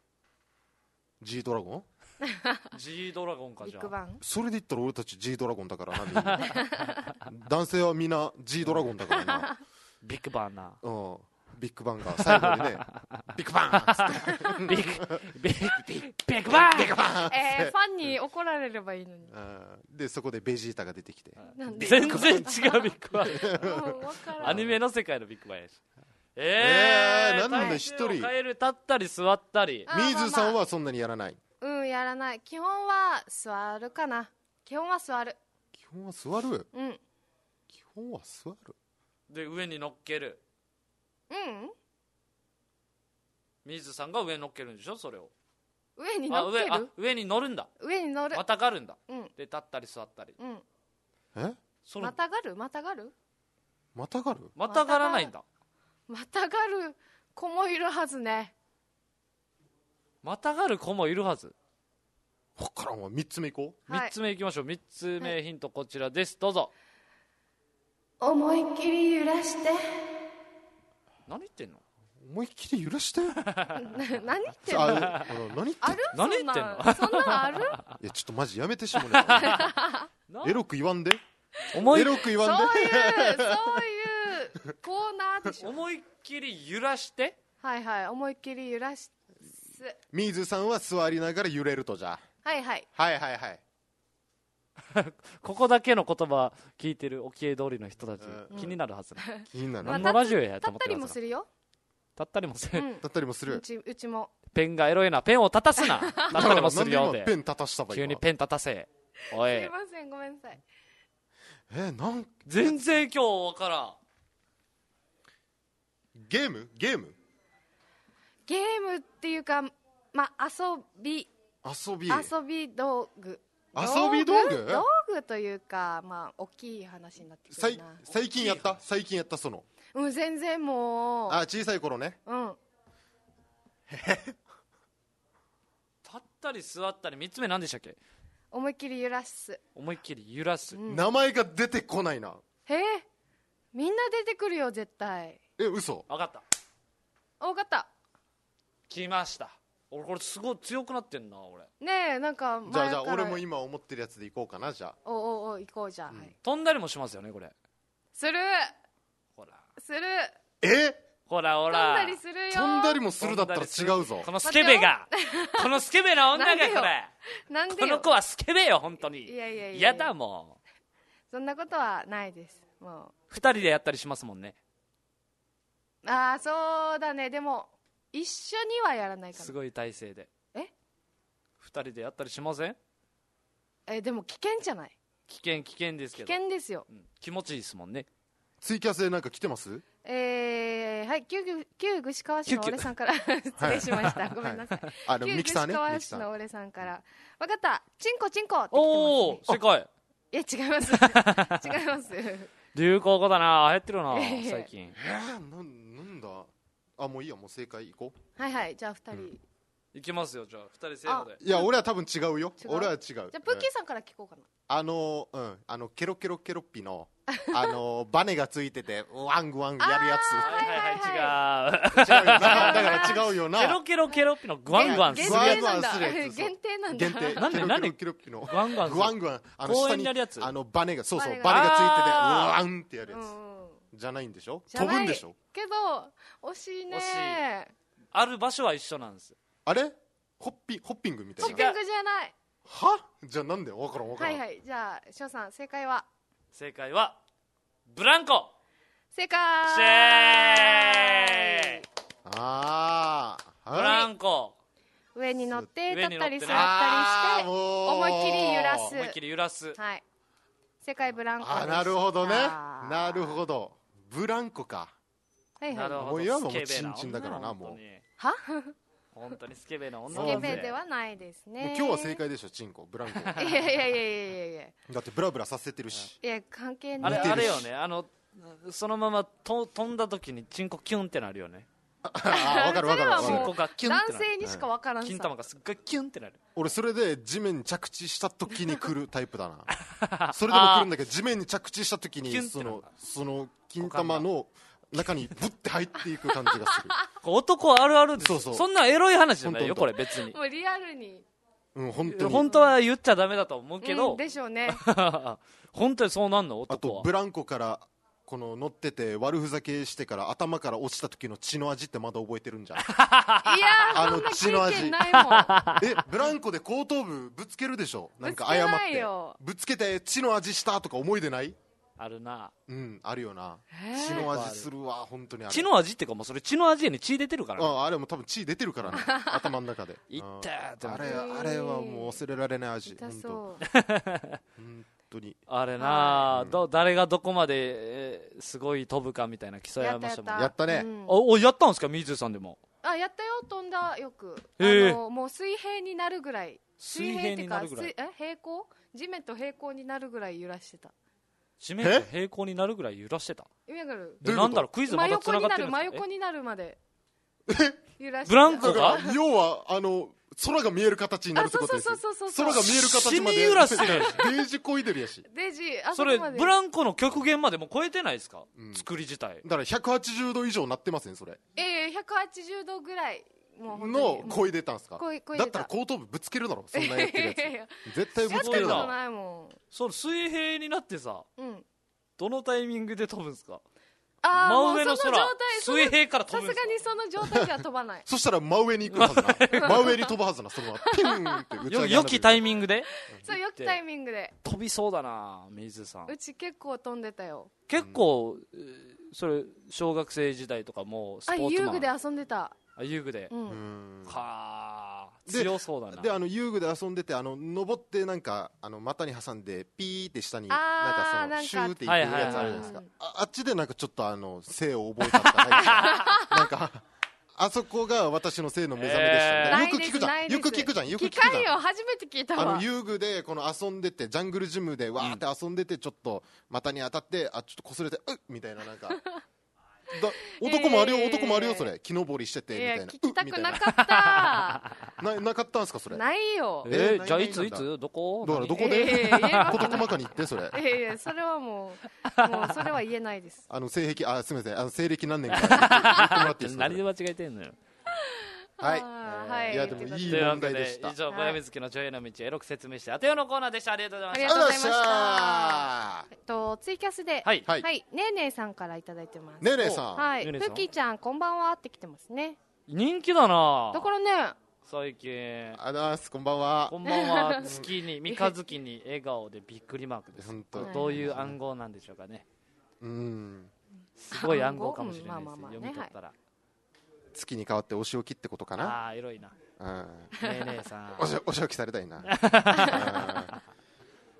G ドラゴン G ドラゴンかじゃあ。 ビッグバン。 それで言ったら俺たち G ドラゴンだからなみんな男性はみんな G ドラゴンだからな。 ビッグバンな。 うんビッグバンが最後にねビッグバンっつってビッグビッグビッグバン。 ビッグバンえー、ファンに怒られればいいのに。 うんでそこでベジータが出てきてなんで。 全然違うビッグバン。 もうわからんアニメの世界のビッグバンやし。 えーなんで一人体勢を変える、立ったり座ったり。 あミーズさんはそんなにやらない？ うんやらない。基本は座るかな。基本は座る。 基本は座る。 うん。 基本は座る。 で上に乗っける。 うん。 水さんが上に乗っけるんでしょそれを。 上にあ乗っける。 上あ上に乗るんだ。 上に乗る。 またがるんだ。 うんで立ったり座ったり。 うん。 えそのまたがるまたがるまたがる？ またがらないんだ。 またがる子もいるはずね。 またがる子もいるはず。 わからんわ。三つ目いこう。 はい三つ目いきましょう。三つ目ヒントこちらです。どうぞ。 思いっきり揺らして。 何言ってんの？ 思いっきり揺らしてな何言ってんの？ ああの何言ってある？ 何言ってんのそんなそんなんある？ いやちょっとマジやめてしもねエロく言わんで思いエロく言わんでそういうそういうコーナーでしょ。 思いっきり揺らしてはいはい思いっきり揺らす。 ミーズさんは座りながら揺れると。じゃはいはい。 あはいはいはいここだけの言葉聞いてる沖江通りの人たち、 うん気になるはず。 気になる何な。 のラジオやと立ったり思ってるはずもするよ。 立ったりもする。 うん。 だったりもする。 うちうちも。 ペンがエロいな。ペンを立たすな。立ったりもするよでなんで今ペン立たしたば急にペン立たせ。おすいいませんごめんなさい。 えなん全然今日わからん。 ゲームゲームゲームっていうかまあ遊び遊び遊び道具。 遊び道具道具というかまあ大きい話になってくさいるな。 最近やった最近やったそのうん全然もう。 あ小さい頃ねうん。 立ったり座ったり。三つ目何でしたっけ？ 思いっきり揺らす。 思いっきり揺らす。 うん名前が出てこないな。 へえみんな出てくるよ絶対。 え嘘分かった。 あ分かった。 来ました。俺これすごい強くなってんな俺。 ねえなんか前じゃあからじゃあ俺も今思ってるやつでいこうかな。じゃあおおお行こうじゃあ、はい、 飛んだりもしますよねこれ。 するほらするえほらほ飛んらだりするよ。 飛んだりもするだったら違うぞこのスケベがこのスケベな女がなんでよこれなんでよこの子はスケベよ本当に。 いやいやいや嫌だもそんなことはないですもう。二人でやったりしますもんね。 うああそうだねでも一緒にはやらないかな。 すごい体勢で。 え二人でやったりしません？ えでも危険じゃない？ 危険危険ですけ危ど。 険ですよ。 うん気持ちいいですもんね。 ツイキャスでなんか来てます？ えー、はい、旧旧串川市の俺さんから失礼しました。ごめんなさい。 あの旧ミキサーね。 串川市の俺さんから。わかった。チンコチンコって来てます、ね。 おお、正解。 いや違います。違います。 流行語だな、流行ってるな最近。 えー、ななんだ。あ、もういいよ、もう正解いこう。はいはい、じゃあ二人。うんいきますよ、じゃあふたりせーので。 いや俺は多分違うよ。俺は違う。じゃあプッキーさんから聞こうかな。 あのうんあのケロケロケロッピのあのバネがついててワングワンやるやつ。 はいはいはい、違う。 違うよな。だから違うよな。 ケロケロケロッピのグワングワンするやつ。 グワングワンするやつ。 限定なんだ。 限定。 なんでなんでケロケロケロッピのグワングワングワングワンあの公下に園にやるやつ。 あのバネがそうそうバネバネががついててワンってやるやつ。じゃないんでしょ。飛ぶんでしょ。 けど惜しいね。 ある場所は一緒なんです。 あれ？ホッピホッピングみたいな。 ホッピングじゃない。 は？じゃあなんで？わからんわからん。 はいはい。じゃあ翔さん正解は？ 正解はブランコ。 正解。 シェーイ。 ああ。ブランコ。 上に乗って立ったり座ったりして思いっきり揺らす。 思いっきり揺らす。 はい。正解ブランコです。 あ、なるほどね。なるほど。ブランコか。 はいはい。 なるほど。 もういわばもうチンチンだからなもう。 は？ 本当にスケベな女スケベではないですね。 今日は正解でしょ、チンコブランコ。 いやいやいやいやいやだってブラブラさせてるし。 いや関係ない。 あれあれよね、あのそのままと飛んだ時にチンコキュンってなるよね。 あ、わかるわかる。 チンコがキュンってなる。 男性にしかわからんさ。 金玉がすっごいキュンってなる。 俺それで地面に着地した時に来るタイプだな。それでも来るんだけど、地面に着地した時にそのその金玉の中にブッて入っていく感じがする。 男あるあるです。 そうそう。 そんなエロい話じゃないよこれ別に。 もうリアルに。 うん、本当に。 本当は言っちゃダメだと思うけど。 でしょうね。 本当にそうなんの男は。 あとブランコからこの乗ってて悪ふざけしてから頭から落ちた時の血の味ってまだ覚えてるんじゃん。いやあの血の味ないもん。 え、ブランコで後頭部ぶつけるでしょ。なんか謝ってぶつけて血の味したとか思い出ない？ あるな。 うん、あるよな。血の味するわ、本当にある。 血の味ってかもうそれ血の味やね、血出てるからね。 ああれも多分血出てるからね。頭の中で。 いったーって。 あれあれはもう忘れられない味。 痛そう。 本当に。 あれな、ど誰がどこまですごい飛ぶかみたいな競い合いましたもん。 やったね。 おやったんですか水さんでも。 あ、やったよ、飛んだよく。あのもう水平になるぐらい。 水平になるぐらい。 え、平行？地面と平行になるぐらい揺らしてた。 地面と平行になるぐらい揺らしてた。 意味わかる？ なんだろう、クイズまだ繋がってるんですか？ 真横になるまで揺らしてた。 ブランコが要はあの空が見える形になるってことですよ。空が見える形まで揺らしてる。 デージこいでるやし。 デージそれブランコの極限までもう超えてないですか？作り自体。 だからひゃくはちじゅうど以上なってませんそれ。 ええ、ひゃくはちじゅうどぐらい。 の声出たんすか？だったら後頭部ぶつけるだろ、そんなやってるやつ。絶対ぶつけるだろ。 そう、水平になってさ、どのタイミングで飛ぶんですか？ あ、 真上の空、水平から飛ぶんですか？ さすがにその状態では飛ばない。 そしたら真上に行くはずな。真上に飛ぶはずな。そのままピュンって打ち上げ。 良きタイミングで？ そう、良きタイミングで。 飛びそうだな、水さん。 うち結構飛んでたよ。 結構それ小学生時代とかもスポーツマン。 あ、遊具で遊んでた。 あ、遊具で。 うん。 はあ、強そうだな。 で、あの遊具で遊んでて、あの登ってなんかあの股に挟んでピーって下になんかそのシューっていくやつあるじゃないですか。あっちでなんかちょっとあの性を覚えたとかなんかあそこが私の性の目覚めでしたね。よく聞くじゃん。よく聞くじゃん。よく聞くじゃん。 聞かんよ、初めて聞いたわ。 あの遊具でこの遊んでてジャングルジムでわーって遊んでてちょっと股に当たってあちょっと擦れてうっみたいななんか。だ男もあるよ、男もあるよそれ木登りしててみたいな。 聞きたくなかったななかったんですかそれ？ ないよ。 えじゃあいついつどこ？ だからどこで事細かに言ってそれ。 いやいやそれはもうもうそれは言えないです。 あの性癖あすみませんあの西暦何年か言ってもらっていいですか？ 何で間違えてんのよ。 はい。いやでもいい問題でした。 以上小山月の女優の道エロく説明してあてよのコーナーでした。ありがとうございました。 ありがとうございました。えっとツイキャスではいはいねえねえさんからいただいてます。 ねえねえさん。 はい。ふっきーちゃんこんばんはって来てますね。 人気だな。 だからね。 最近。 あざーすこんばんは。 こんばんは。月に三日月に笑顔でびっくりマークです。本当。どういう暗号なんでしょうかね。うん。すごい暗号かもしれないです。読み取ったら。 月に変わってお仕置きってことかな。 ああエロいな。うん。ねえねえさん。 おしお仕置きされたいな。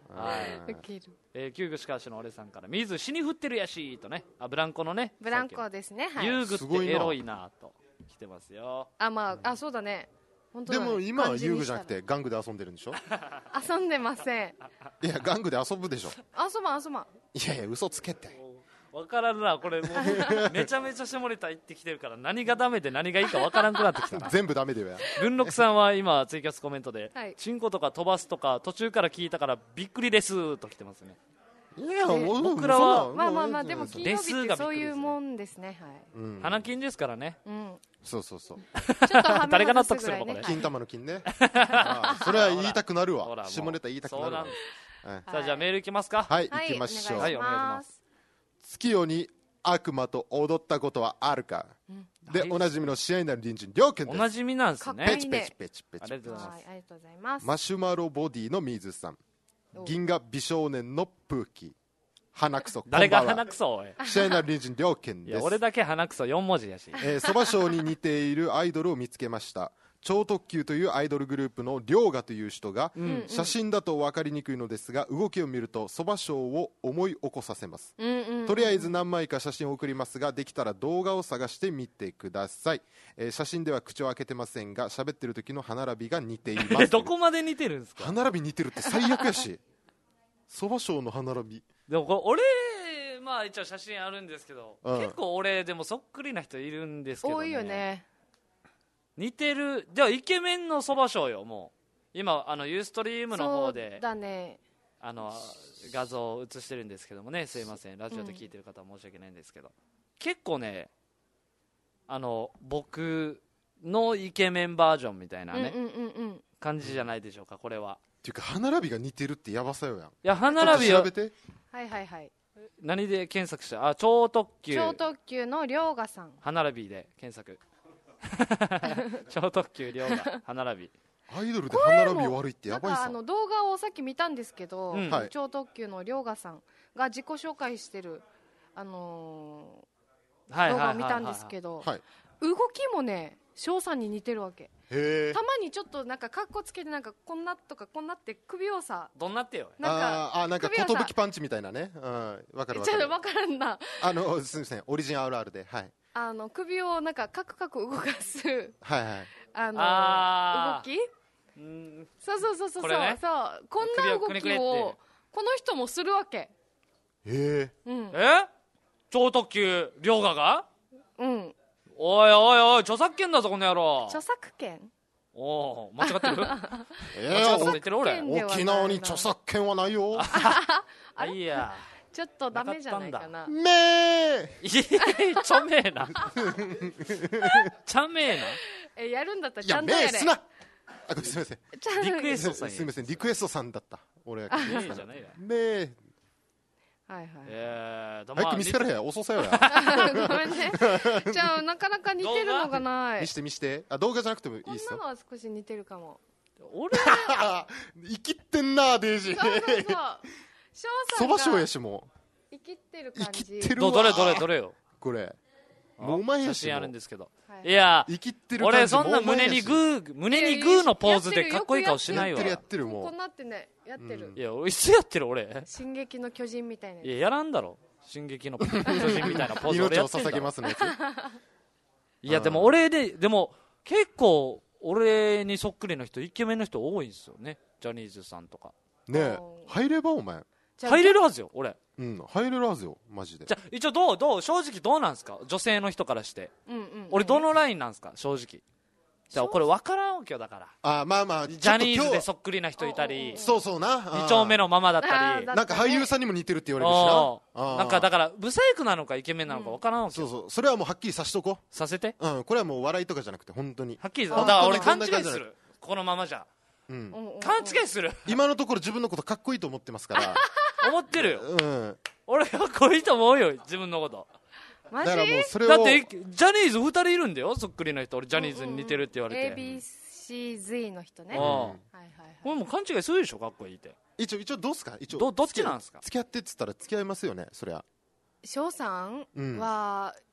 はいウケる。 えー、旧具しかしの俺さんから水死に振ってるやしとね、あブランコのね、 ブランコですね。はい。 遊具ってエロいなと来てますよ。 あ、まあ、あ、そうだね。本当だね。 でも今は遊具じゃなく漢字にて玩具で遊んでるんでしょ。 したら遊んでません。 いや玩具で遊ぶでしょ。 遊ばん遊ばん。 いやいや嘘つけて。 わからんな、これもうめちゃめちゃ下ネタ言ってきてるから何がダメで何がいいかわからんくなってきたな。 全部ダメだよや。 文禄さんは今ツイキャスコメントで、 はい、 チンコとか飛ばすとか途中から聞いたからびっくりですと来てますね。 いやもう僕らはまあまあまあでも金曜日ってそういうもんですね。はい。 うん、 花金ですからね。 うん。 そうそうそう。 ちょっとはめ誰が納得するのこれ。 金玉の金ね。あそれは言いたくなるわ。下ネタ言いたくなるわ。 さあじゃあメールいきますか。 はい、行きましょう。 はい、お願いします。 月夜に悪魔と踊ったことはあるか、うん、で、はい、おなじみの試合になる隣人両県です。 おなじみなんですね。 ペチペチペチペチ。 ありがとうございます。 ありがとうございます。 マシュマロボディの水さん、銀河美少年のプーキー、花クソ。 誰が花クソおい。 試合になる隣人両県です。 いや俺だけ花クソよん文字やし。 えー、そば賞に似ているアイドルを見つけました。超特急というアイドルグループの涼河という人が、うん、写真だと分かりにくいのですが動きを見るとそば賞を思い起こさせます、うんうんうん、とりあえず何枚か写真を送りますができたら動画を探してみてください、えー、写真では口を開けてませんが喋ってる時の歯並びが似ていますどこまで似てるんですか。 歯並び似てるって最悪やしそば賞の歯並びでもこれ俺まあ一応写真あるんですけど、うん、結構俺でもそっくりな人いるんですけどね。 多いよね。 似てる。ではイケメンのそば賞よ。もう今あのユーストリームの方でそうだね、 あの画像を映してるんですけどもね、すいませんラジオで聞いてる方は申し訳ないんですけど、うん、結構ねあの僕のイケメンバージョンみたいなね、うんうんうんうん、感じじゃないでしょうかこれは。 っていうか歯並びが似てるってやばさよやん。いや歯並びを調べて。 はいはいはい。 何で検索した。あ超特急。 超特急の涼河さん。 歯並びで検索超特急涼河歯並び。 アイドルで歯並び悪いってやばいさ。 なんかあの動画をさっき見たんですけど、 うん、 超特急の涼河さんが自己紹介してる、あのー、動画を見たんですけど、動きもね翔さんに似てるわけ。 へたまにちょっとなんかカッコつけてなんかこんなとかこんなって首をさどんなってよなんかああなんか寿パンチみたいなね。うんわかるわかる。 ちょっとわからんな。 あのすみませんオリジンあるあるではいあの首をなんかカクカク動かすはいはいあのあ動きうんそうそうそうそうこれ、ね、 そうこんな動きをこの人もするわけ。 へえ、 うん、 え超特急涼河がうんおいおいおい著作権だぞこの野郎。 著作権おお間違ってるえ間違ったこと言ってる俺。 沖縄に著作権はないよあいやちょっとダメじゃないかな。 めーちょめえなちゃめえなえやるんだったらちゃんとやれ。 いやめえすなあすみませんリクエストさんすみませんリクエストさんだった俺が聞いてためえめえはいはいえー、 早く見せろや遅さよやごめんねじゃあなかなか似てるのがない。 見して見してあ動画じゃなくてもいいっすよ。 こんなのは少し似てるかも。 俺生きってんなデイジー。 そうそうそうそばしょうやしも生きってる感じ。 生きってるわ。 どれどれどれよこれもうお前やし写真あるんですけど、はい、いや生きってる感じ。 俺そんな胸にグー胸にグーのポーズでかっこいい顔しないわ。 やってるやってるもうこんなってねやってる、 うん、いやいつやってる俺進撃の巨人みたいなやつ。 いややらんだろ進撃の巨人みたいなポーズ俺やってんだろ。命を捧げますねいやでも俺ででも結構俺にそっくりの人イケメンの人多いんですよね。ジャニーズさんとかねえ入ればお前入れるはずよ俺。 うん入れるはずよマジで。 じゃあ一応どうどう正直どうなんですか女性の人からして、 うんうん、 俺どのラインなんですか正直。じゃあこれ分からんわけよだから。 あまあまあジャニーズでそっくりな人いたりそうそうなに丁目のママだったりなんか俳優さんにも似てるって言われるしな。なんかだからブサイクなのかイケメンなのか分からんわけよ、 うん、そうそうそれはもうはっきりさしとこうさせて。 うんこれはもう笑いとかじゃなくて本当にはっきりだから俺勘違いするこのままじゃ、 うん、 勘違いする。 今のところ自分のことかっこいいと思ってますから思ってるよ、 うん、 俺かっこいいと思うよ自分のこと。 マジだからもうそれをだってジャニーズふたりいるんだよそっくりな人。俺ジャニーズに似てるって言われて、 エービーシーズイ の人ね、 うんはいはいはい、これもう勘違いするでしょかっこいいって。 一応一応どうすか一応ど, どっちなんですか。 付き合ってっつったら付き合いますよねそりゃ。 翔さんは、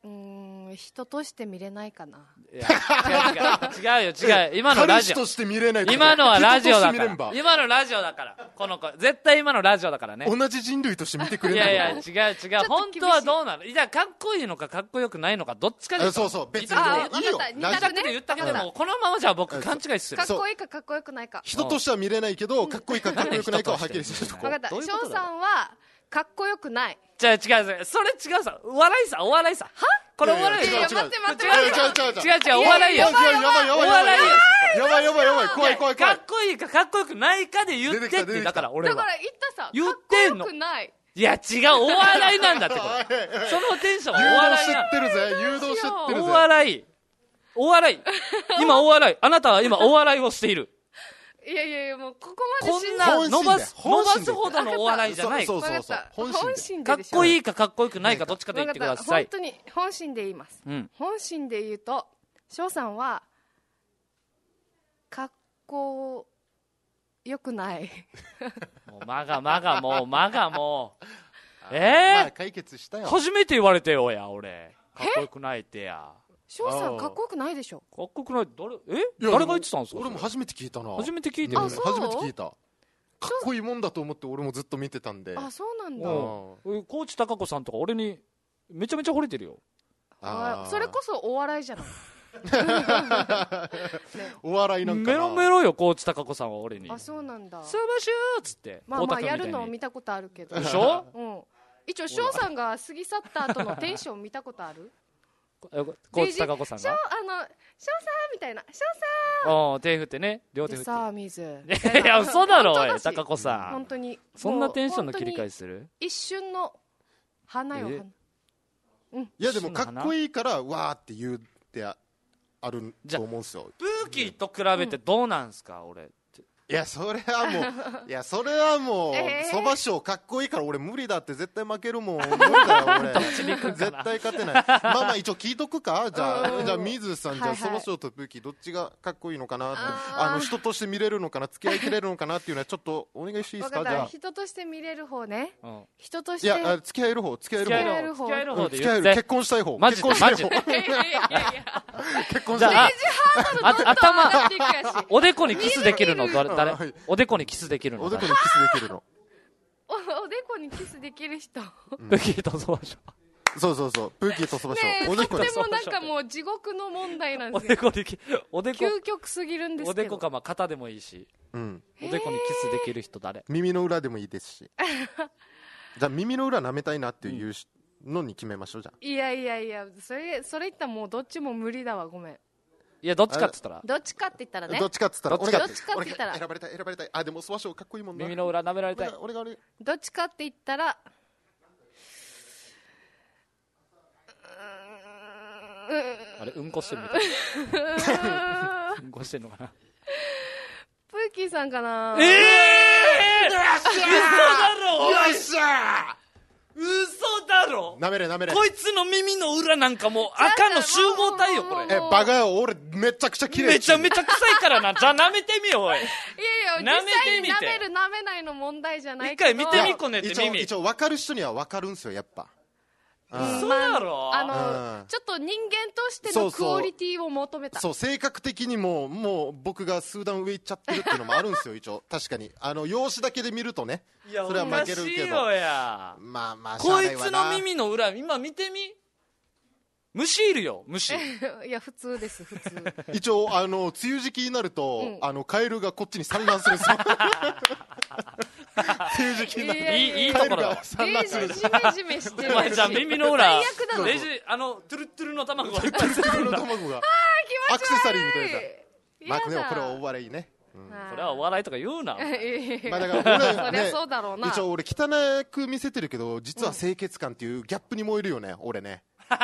うーん、人として見れないかな。 いや違う違う違うよ違う今のラジオ彼氏として見れないとか今のはラジオだか人として見れんばら今のラジオだからこの子絶対今のラジオだからね。 同じ人類として見てくれないいやいや違う違う本当はどうなの。いやかっこいいのかかっこよくないのかどっちかであそうそう別にあいいよわかったラジオ二択ねで言ったけどもこのままじゃ僕勘違いする。 かっこいいかかっこよくないか。 人としては見れないけどかっこいいかかっこよくないかははっきりしてるとこ分かった。 どういうことだ翔さんはかっこよくない。 じゃあ違う違うそれ違うさお笑いさお笑いさはこれお笑いいやいや待って待って待って違う違う違う違う違うお笑いよやばいやばいやばいお笑いよやばいやばいやばい怖い怖い怖いかっこいいかかっこよくないかで言ってって出てきた出てきただから俺はだから言ったさ、 言ってんのかっこよくない。 いや違うお笑いなんだってこれそのテンションはお誘導笑いなしてってるぜ誘導してってるおぜ笑いお笑い今お笑いあなたは今お笑いをしているいやいやいやもうここまでこん信じな伸ばす伸ば本心ですほどのお笑いじゃないそうそうそうそう本心で本心ででしょ。 かっこいいかかっこよくないかどっちかで言ってください本当に本心で言います。 うん本心で言うと翔さんはかっこよくないもう間が間がもう間がもうまえあ解決したー、 よ初めて言われてよや俺かっこよくないってや翔さんかっこよくないでしょ。 かっこよくない誰えいや誰が言ってたんですか俺も初めて聞いたな初めて聞いてるうんあそう初めて聞いたかっこいいもんだと思って俺もずっと見てたんであそうなんだ。 うん高知貴子さんとか俺にめちゃめちゃ惚れてるよあーそれこそお笑いじゃない。 お笑いなんかなメロメロよ高知貴子さんは俺にあそうなんだ。 素晴らしいっつってまあまあや光太君みたいにるのを見たことあるけど。 でしょうん。一応翔さんが過ぎ去った後のテンション見たことある？ え高知貴子さん翔あがの翔さんみたいな翔さうん手振ってね両んで手振ってさあ水。 いや嘘だろおい本当だし貴子さん本当にそんなテンションの切り替もうえする一瞬の花よえ花。うん。 いやでもかっこいいからわーって言うってああるじゃと思うんですよプーキーと比べてどうなんすか俺いやそれはもういやそれはもうえーそば賞かっこいいから俺無理だって絶対負けるもん無理だよ俺絶対勝てないまあまあ一応聞いとくかじゃうんあじゃあ水さんじゃあはいはいそば賞とプーキーどっちがかっこいいのかなってあーあの人として見れるのかな付き合いきれるのかなっていうのはちょっとお願いしていいで分かった。 すかじゃあ人として見れる方ね。 うん人として。 いやあ付き合える方付き合え付き合る方える方付き合える方でうん付き合え言ってる結婚したい方マジで結婚したいマ方いやいやいやいや。 結婚したいじゃあ方あ上が頭っていくやし。 おでこにキスできるの誰あは誰いおでこにキスできるのおでこにキスできるのおおでこにキスできる人。 プーキーとそうでしょそうそうそうプーキーとそば賞ねえ、とっおでこにてもなんかもう地獄の問題なんおですよ。 でこにきおでこ究極すぎるんですけど。 おでこかまあ肩でもいいしうんおでこにキスできる人誰耳の裏でもいいですしじゃあ耳の裏舐めたいなっていうしのに決めましょうじゃあいやいやいや、それそれ言ったらもうどっちも無理だわ、ごめん。 いやどっちかっつったらどっちかって言ったらねどっ。ちかっつったらどっちか俺がどっちかって言ったら俺が選ばれたい選ばれたいあでもそば賞かっこいいもんな耳の裏舐められたい俺が俺が俺どっちかって言ったら。 あれうんこしてるみたいなうんこしてんのかなプーキーさんかな。 ええー、嘘だろよっしゃ嘘だろー舐めれ舐めれこいつの耳の裏なんかもう赤の集合体よこれえバカよ俺めちゃくちゃ綺麗めちゃめちゃ臭いからなじゃあ舐めてみよおいいやいや、 舐め実際てみてに舐める舐めないの問題じゃない一けど。 回見てみこねって一応耳一応分かる人には分かるんすよやっぱ嘘だろあの、 うんちょっと人間としてのそうそうクオリティを求めた。 そう性格的にももう僕が数段上行っちゃってるっていうのもあるんですよ一応確かにあの容姿だけで見るとねいやそれはおか負けるけどしいよやまあまあこいしゃあないわなつの耳の裏今見てみ虫いるよ虫いや、普通です、普通。 一応あの梅雨時期になると、 うんあのカエルがこっちに産卵するんですよ梅雨時期になるといやいいいいカエルがところだ産卵するんですジメジメしてるお前じゃあ耳の裏最悪だろレジあのトゥルットゥルの卵がいっぱいトゥルトゥルのついてるんだ卵がアクセサリーみたいなまあでやだもこれはお笑いね、うんこれはお笑いとか言うなまあだから俺そりゃそうだろうな。 一応俺汚く見せてるけど実は清潔感っていうギャップに燃えるよね俺ね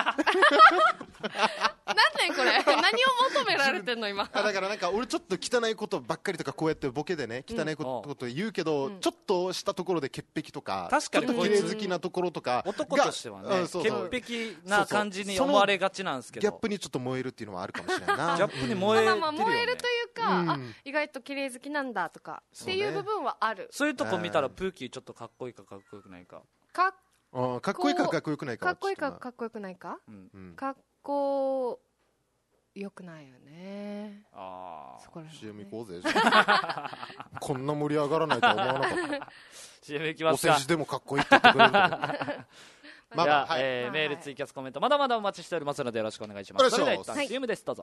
なんねんこれ。何を求められてんの今。 あだからなんか俺ちょっと汚いことばっかりとかこうやってボケでね汚いこと,、こと言うけど、 うんちょっとしたところで潔癖とか確かにちょっと綺麗好きなところとか男としてはがねうんそうそう潔癖な感じに思われがちなんですけどギャップにちょっと燃えるっていうのはあるかもしれないなギャップに燃えてるよねまあまあ燃えるというか、 うんあ、意外と綺麗好きなんだとかってそうねいう部分はある。 そういうとこ見たらプーキーちょっとかっこいいかかっこよくないかかっあかっこいいかかっこよくないかかっこいいかかっこよくないか、うん、かっこよくないよね。 あそこら、ね、 シーエム 行こうぜこんな盛り上がらないとは思わなかったシーエム 行きますか。 お世辞でもかっこいいって言ってくれるまあまあ、 じゃあ、 はいえー、メール、ツイキャス、コメントまだまだお待ちしておりますのでよろしくお願いします。それでは一旦 シーエム です、どうぞ。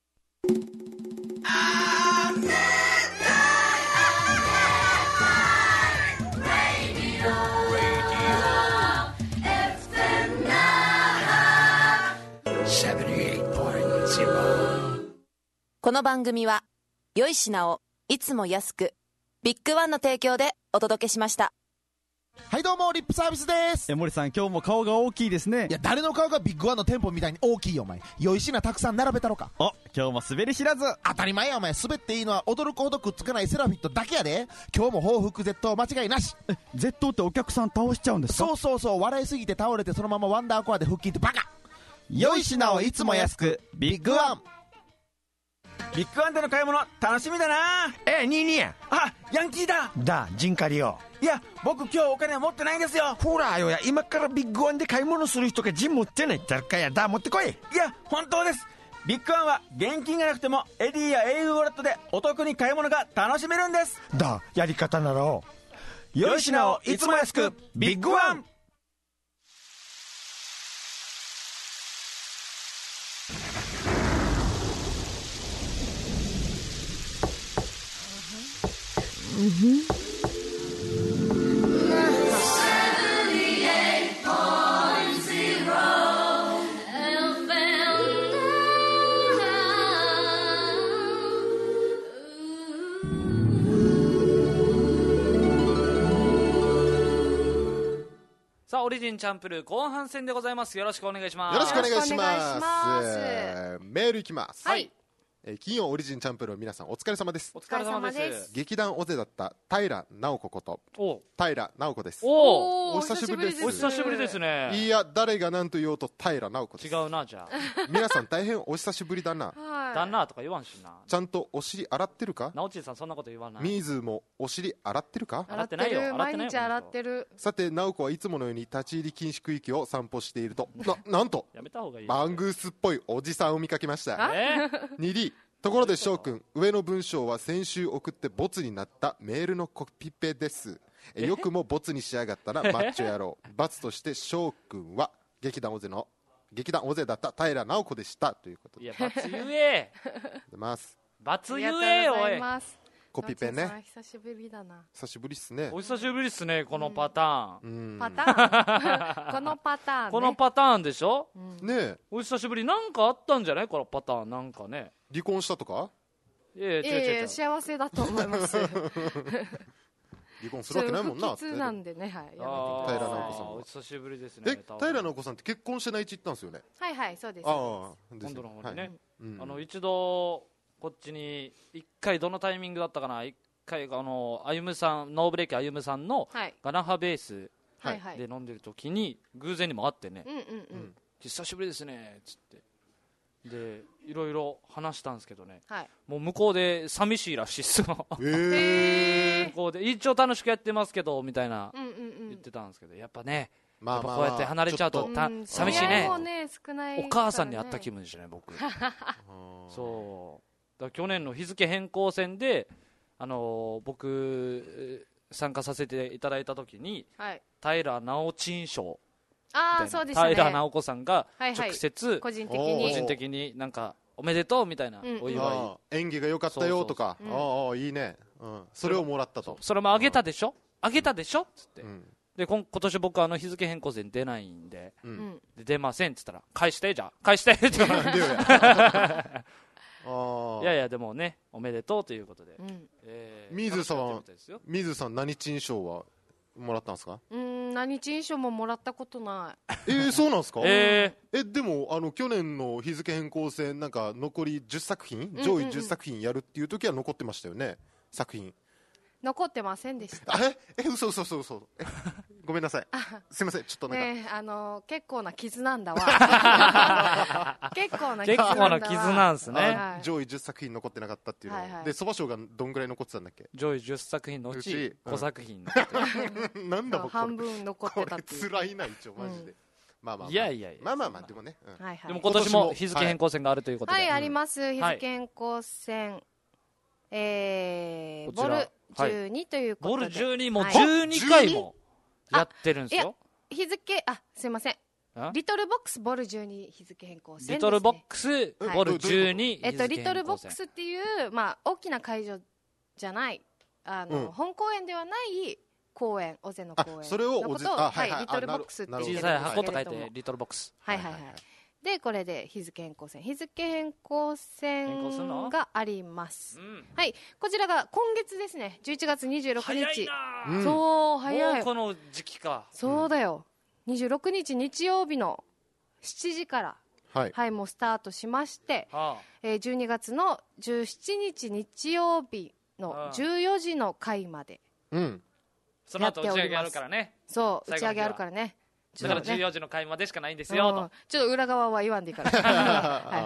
この番組は良い品をいつも安くビッグワンの提供でお届けしました。 はいどうもリップサービスです。 え森さん今日も顔が大きいですね。 いや誰の顔がビッグワンの店舗みたいに大きいよお前。良い品たくさん並べたろか。 お今日も滑り知らず。 当たり前やお前。滑っていいのは驚くほどくっつかないセラフィットだけやで。今日も報復絶倒間違いなし。 え絶倒ってお客さん倒しちゃうんですか。 そうそうそう。笑いすぎて倒れてそのままワンダーコアで腹筋ってバカ。 良い品をいつも安くビッグワン。 ビッグワンでの買い物楽しみだな。 ええ、にいにや。 あ、ヤンキーだ。 だ、ジンカリよ。 いや、僕今日お金持ってないんですよ。 ほらよや、今からビッグワンで買い物する人がジン持ってないってかや。だ、持ってこい。 いや、本当です。ビッグワンは現金がなくてもエディや エーユー ウォレットでお得に買い物が楽しめるんです。 だ、やり方なら良い品をいつも安くビッグワン。 さあオリジンチャンプルー後半戦でございます。よろしくお願いします。 よろしくお願いします。 ますメールいきます。 はい。 えー金曜オリジンチャンプルーの皆さんお疲れ様です。 お疲れ様です。 劇団オゼだった平直子ことお平直子です。 おお久しぶりです。 お久しぶりですね。 いや誰が何と言おうと平直子です。 違うな。じゃあ皆さん大変お久しぶりだな。 旦那とか言わんしな。 ちゃんとお尻洗ってるか。 直ちさんそんなこと言わない。 ミーズもお尻洗ってるか。 洗ってないよ。 毎日洗ってる。 さて直子はいつものように立ち入り禁止区域を散歩しているとななんとやめた方がいい。 マングースっぽいおじさんを見かけました。 えにディー ところで翔くん、上の文章は先週送ってボツになったメールのコピペです。えよくもボツにしやがったなマッチョ野郎。罰として翔くんは劇団オゼの劇団オゼだった平直子でしたということで。 いや罰言え出ます罰言えよおい。 コピペね。 久しぶりだな。 久しぶりっすね。 お久しぶりっすねこのパターン。 うん、 パターンこのパターン、ね、 このパターンでしょ、 うん、ねえお久しぶり。なんかあったんじゃないこのパターン。なんかね離婚したとか。 いやいや違う違う違う、 幸せだと思います離婚するわけないもんな。 不吉なんでね、はい、やめてください。 平直子さんお久しぶりですね。 え平直子さんって結婚してない地行ったんですよね。 はいはいそうです。 ああ今度の方にね、 はいうん、 あの一度こっちに一回どのタイミングだったかな。一回あの歩夢さんノーブレーキ歩夢さんのガナハベースで飲んでる時に偶然にも会ってね、 うんうんうん、 久しぶりですねっつってでいろいろ話したんですけどね、 はい、 もう向こうで寂しいらしいっすよ。 へ向こうで一応楽しくやってますけどみたいなうんうんうん、 言ってたんですけど、やっぱね、 まあまあまあ、 こうやって離れちゃうとた寂しいね。 ね少ないね、 お母さんに会った気分でしたね僕そうだから去年の日付変更戦で、あのー、僕参加させていただいた時に、はい、平直珍賞あーそうでしたね、 平直子さんが直接、はいはい、 個人的に個人的になんかおめでとうみたいなお祝い、うんうん、 演技が良かったよとか、そうそうそう、ああいいね、うん、それをもらったと。 それもあげたでしょあげたでしょっつって、うん、で今今年僕あの日付変更戦出ないんで、うん、で出ませんっつったら返してじゃあ返してって言われていやいやでもねおめでとうということで、うんえー、水さん水さん何珍賞はもらったんですか。 うん何珍賞ももらったことない。 えー、そうなんですか。 えー、えでもあの去年の日付変更戦なんか残りじゅっさく品、うんうんうん、上位じゅっさく品やるっていう時は残ってましたよね。作品残ってませんでした。 ええ嘘嘘嘘嘘えごめんなさい。すいません、ちょっとなんか。 ね、あのー、結構な傷なんだわ。結構な傷なんだわ。 結構な傷なんですね。 はい、 上位じゅっさく品残ってなかったっていうの、 はいはい、 でそば賞がどんぐらい残ってたんだっけ？ 上位じゅっさく品のうちごさく品残ってる。なんだも半分残ってたっていう。 これ辛いな一応マジで。うん、まあまあ、まあ、 いやいやいや、 まあまあまあでもね、 うん、はいはい、 でも今年も日付変更線があるということで、 はい、はい、あります。日付変更線、はい、えー、ボルじゅうにということで、 ボルじゅうにもじゅうにかいもやってるんですよ。 日付、あ、すいません、リトルボックスボルじゅうに日付変更線です、ね、 リトルボックスボルじゅうに日付変更線、 えっとリトルボックスっていう、まあ、大きな会場じゃない、あの、うん、本公演ではない公園、尾瀬の公園のことを、 それをおじ、 はいはい、リトルボックスっていう小さい箱と書いてリトルボックス、 はいはいはい、でこれで日付変更線日付変更線があります、うん、はい、こちらが今月ですね、じゅういちがつにじゅうろくにち、 早いな、 うん、そう早い、 もうこの時期か、 そうだよ、にじゅうろくにち日曜日のしちじから、 はい、 はい、もうスタートしまして、はあ、えー、じゅうにがつのじゅうしちにち日曜日のじゅうよじの回まで、 うん、 その後打ち上げあるからね、 そう打ち上げあるからね、 だからじゅうよじの回までしかないんですよ、うん、とちょっと裏側は言わんでいいからはいはい、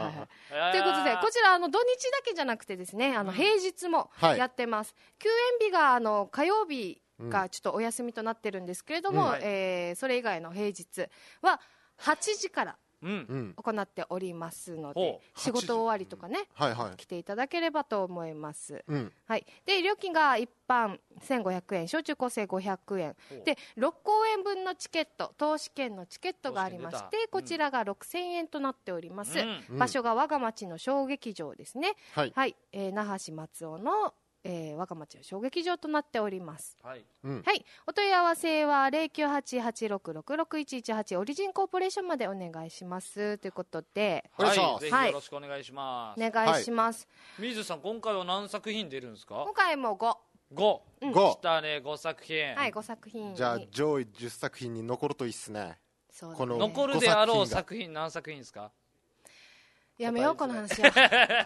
はい、ということでこちらあの土日だけじゃなくてですね、あの平日もやってます、うん、休園日があの火曜日がちょっとお休みとなってるんですけれども、うん、えー、それ以外の平日ははちじから行っておりますので、うん、仕事終わりとかね、 はいはい、 来ていただければと思います、 うん、 はい、で料金が一般せんごひゃくえん、小中高生ごひゃくえんで、ろっこうえんぶんのチケット、投資券のチケットがありまして、こちらがろくせんえんとなっております、うん、場所が我が町の小劇場ですね、はい、はい、えー、那覇市松尾のえー、我が町の小劇場となっております、 はい、 うん、はい、お問い合わせは ゼロきゅうはち はちろくろくろくいちいちはち オリジンコーポレーションまでお願いしますということで、 はい、ぜひよろしくお願いします、 はい、お願いします、 はい、水さん今回は何作品出るんですか？ 今回もご、 ご、 うん、 来たね、ごさく品、 はい、ごさく品、 じゃあ上位じゅっさく品に残るといいっすね。 そうだね、 この残るであろう作品何作品ですか？ やめようこの話は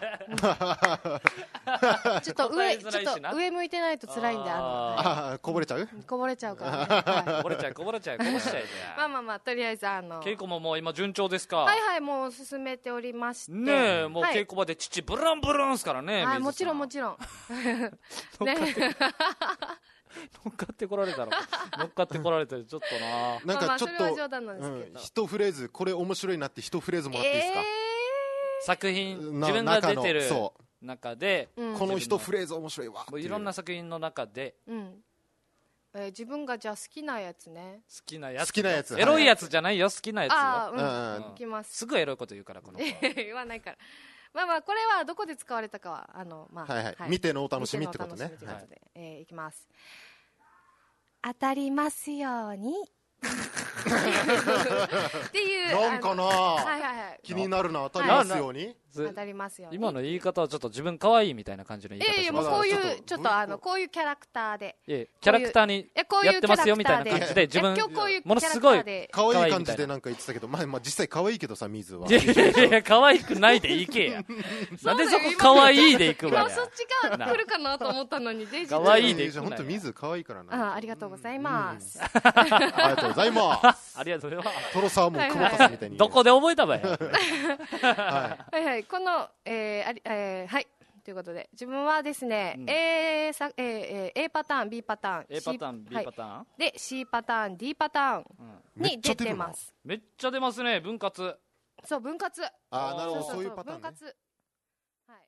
ちょっと上ちょっと上向いてないと辛いんで、 あのこぼれちゃうこぼれちゃうからね、 はい、こぼれちゃうこぼれちゃうこぼしちゃうじゃんまあまあまあ、とりあえずあの稽古ももう今順調ですか？ はいはい、もう進めておりましてねえ、もう稽古場で父ブルンブルンですからね、 はい、もちろんもちろんね乗っかってこられたの乗っかってこられてちょっとな、 なんかちょっと、一フレーズこれ面白いなって一フレーズもらっていいですか？ 作品自分が出てる中で、 この一フレーズ面白いわ、 いろんな作品の中で、 うんえー、自分がじゃあ好きなやつね、 好きなやつ、 好きなやつ、 エロいやつじゃないよ、好きなやつよ、 あ、うん、うん、いきます、 すぐエロいこと言うからこの子言わないから、まあまあこれはどこで使われたかはあの、まあはいはいはい、見てのお楽しみってことね、 ということで、えー、いきます。当たりますようにっていう、 なんかな、 はいはいはい、 気になるな、当たりますように、 当たりますように、 今の言い方はちょっと自分可愛いみたいな感じの言い方します。 いやいや、もうこういうちょっとあのこういうキャラクターで、 いやキャラクターにやってますよみたいな感じで、自分ものすごい可愛い感じでなんか言ってたけど、まあまあ実際可愛いけどさ、水は。 いやいやいや、可愛くないでいけや。なんでそこ可愛いでいくわや。 今そっちが来るかなと思ったのに、 可愛いでいくな。 本当水可愛いからな。 あ、ありがとうございます。 ありがとうございます。 ありがとうございます。 トロサーモン久保田さんみたいに。 どこで覚えたばや。 はいはい、このえーありえーはいということで、自分はですね、うん、A, さ、えー、A パターン B パターン A パターン B パターン、はい、 で C パターン D パターンに出てます。 めっちゃ出ますね、分割。 そう、分割。 ああ、なるほど、そういうパターンね。 分割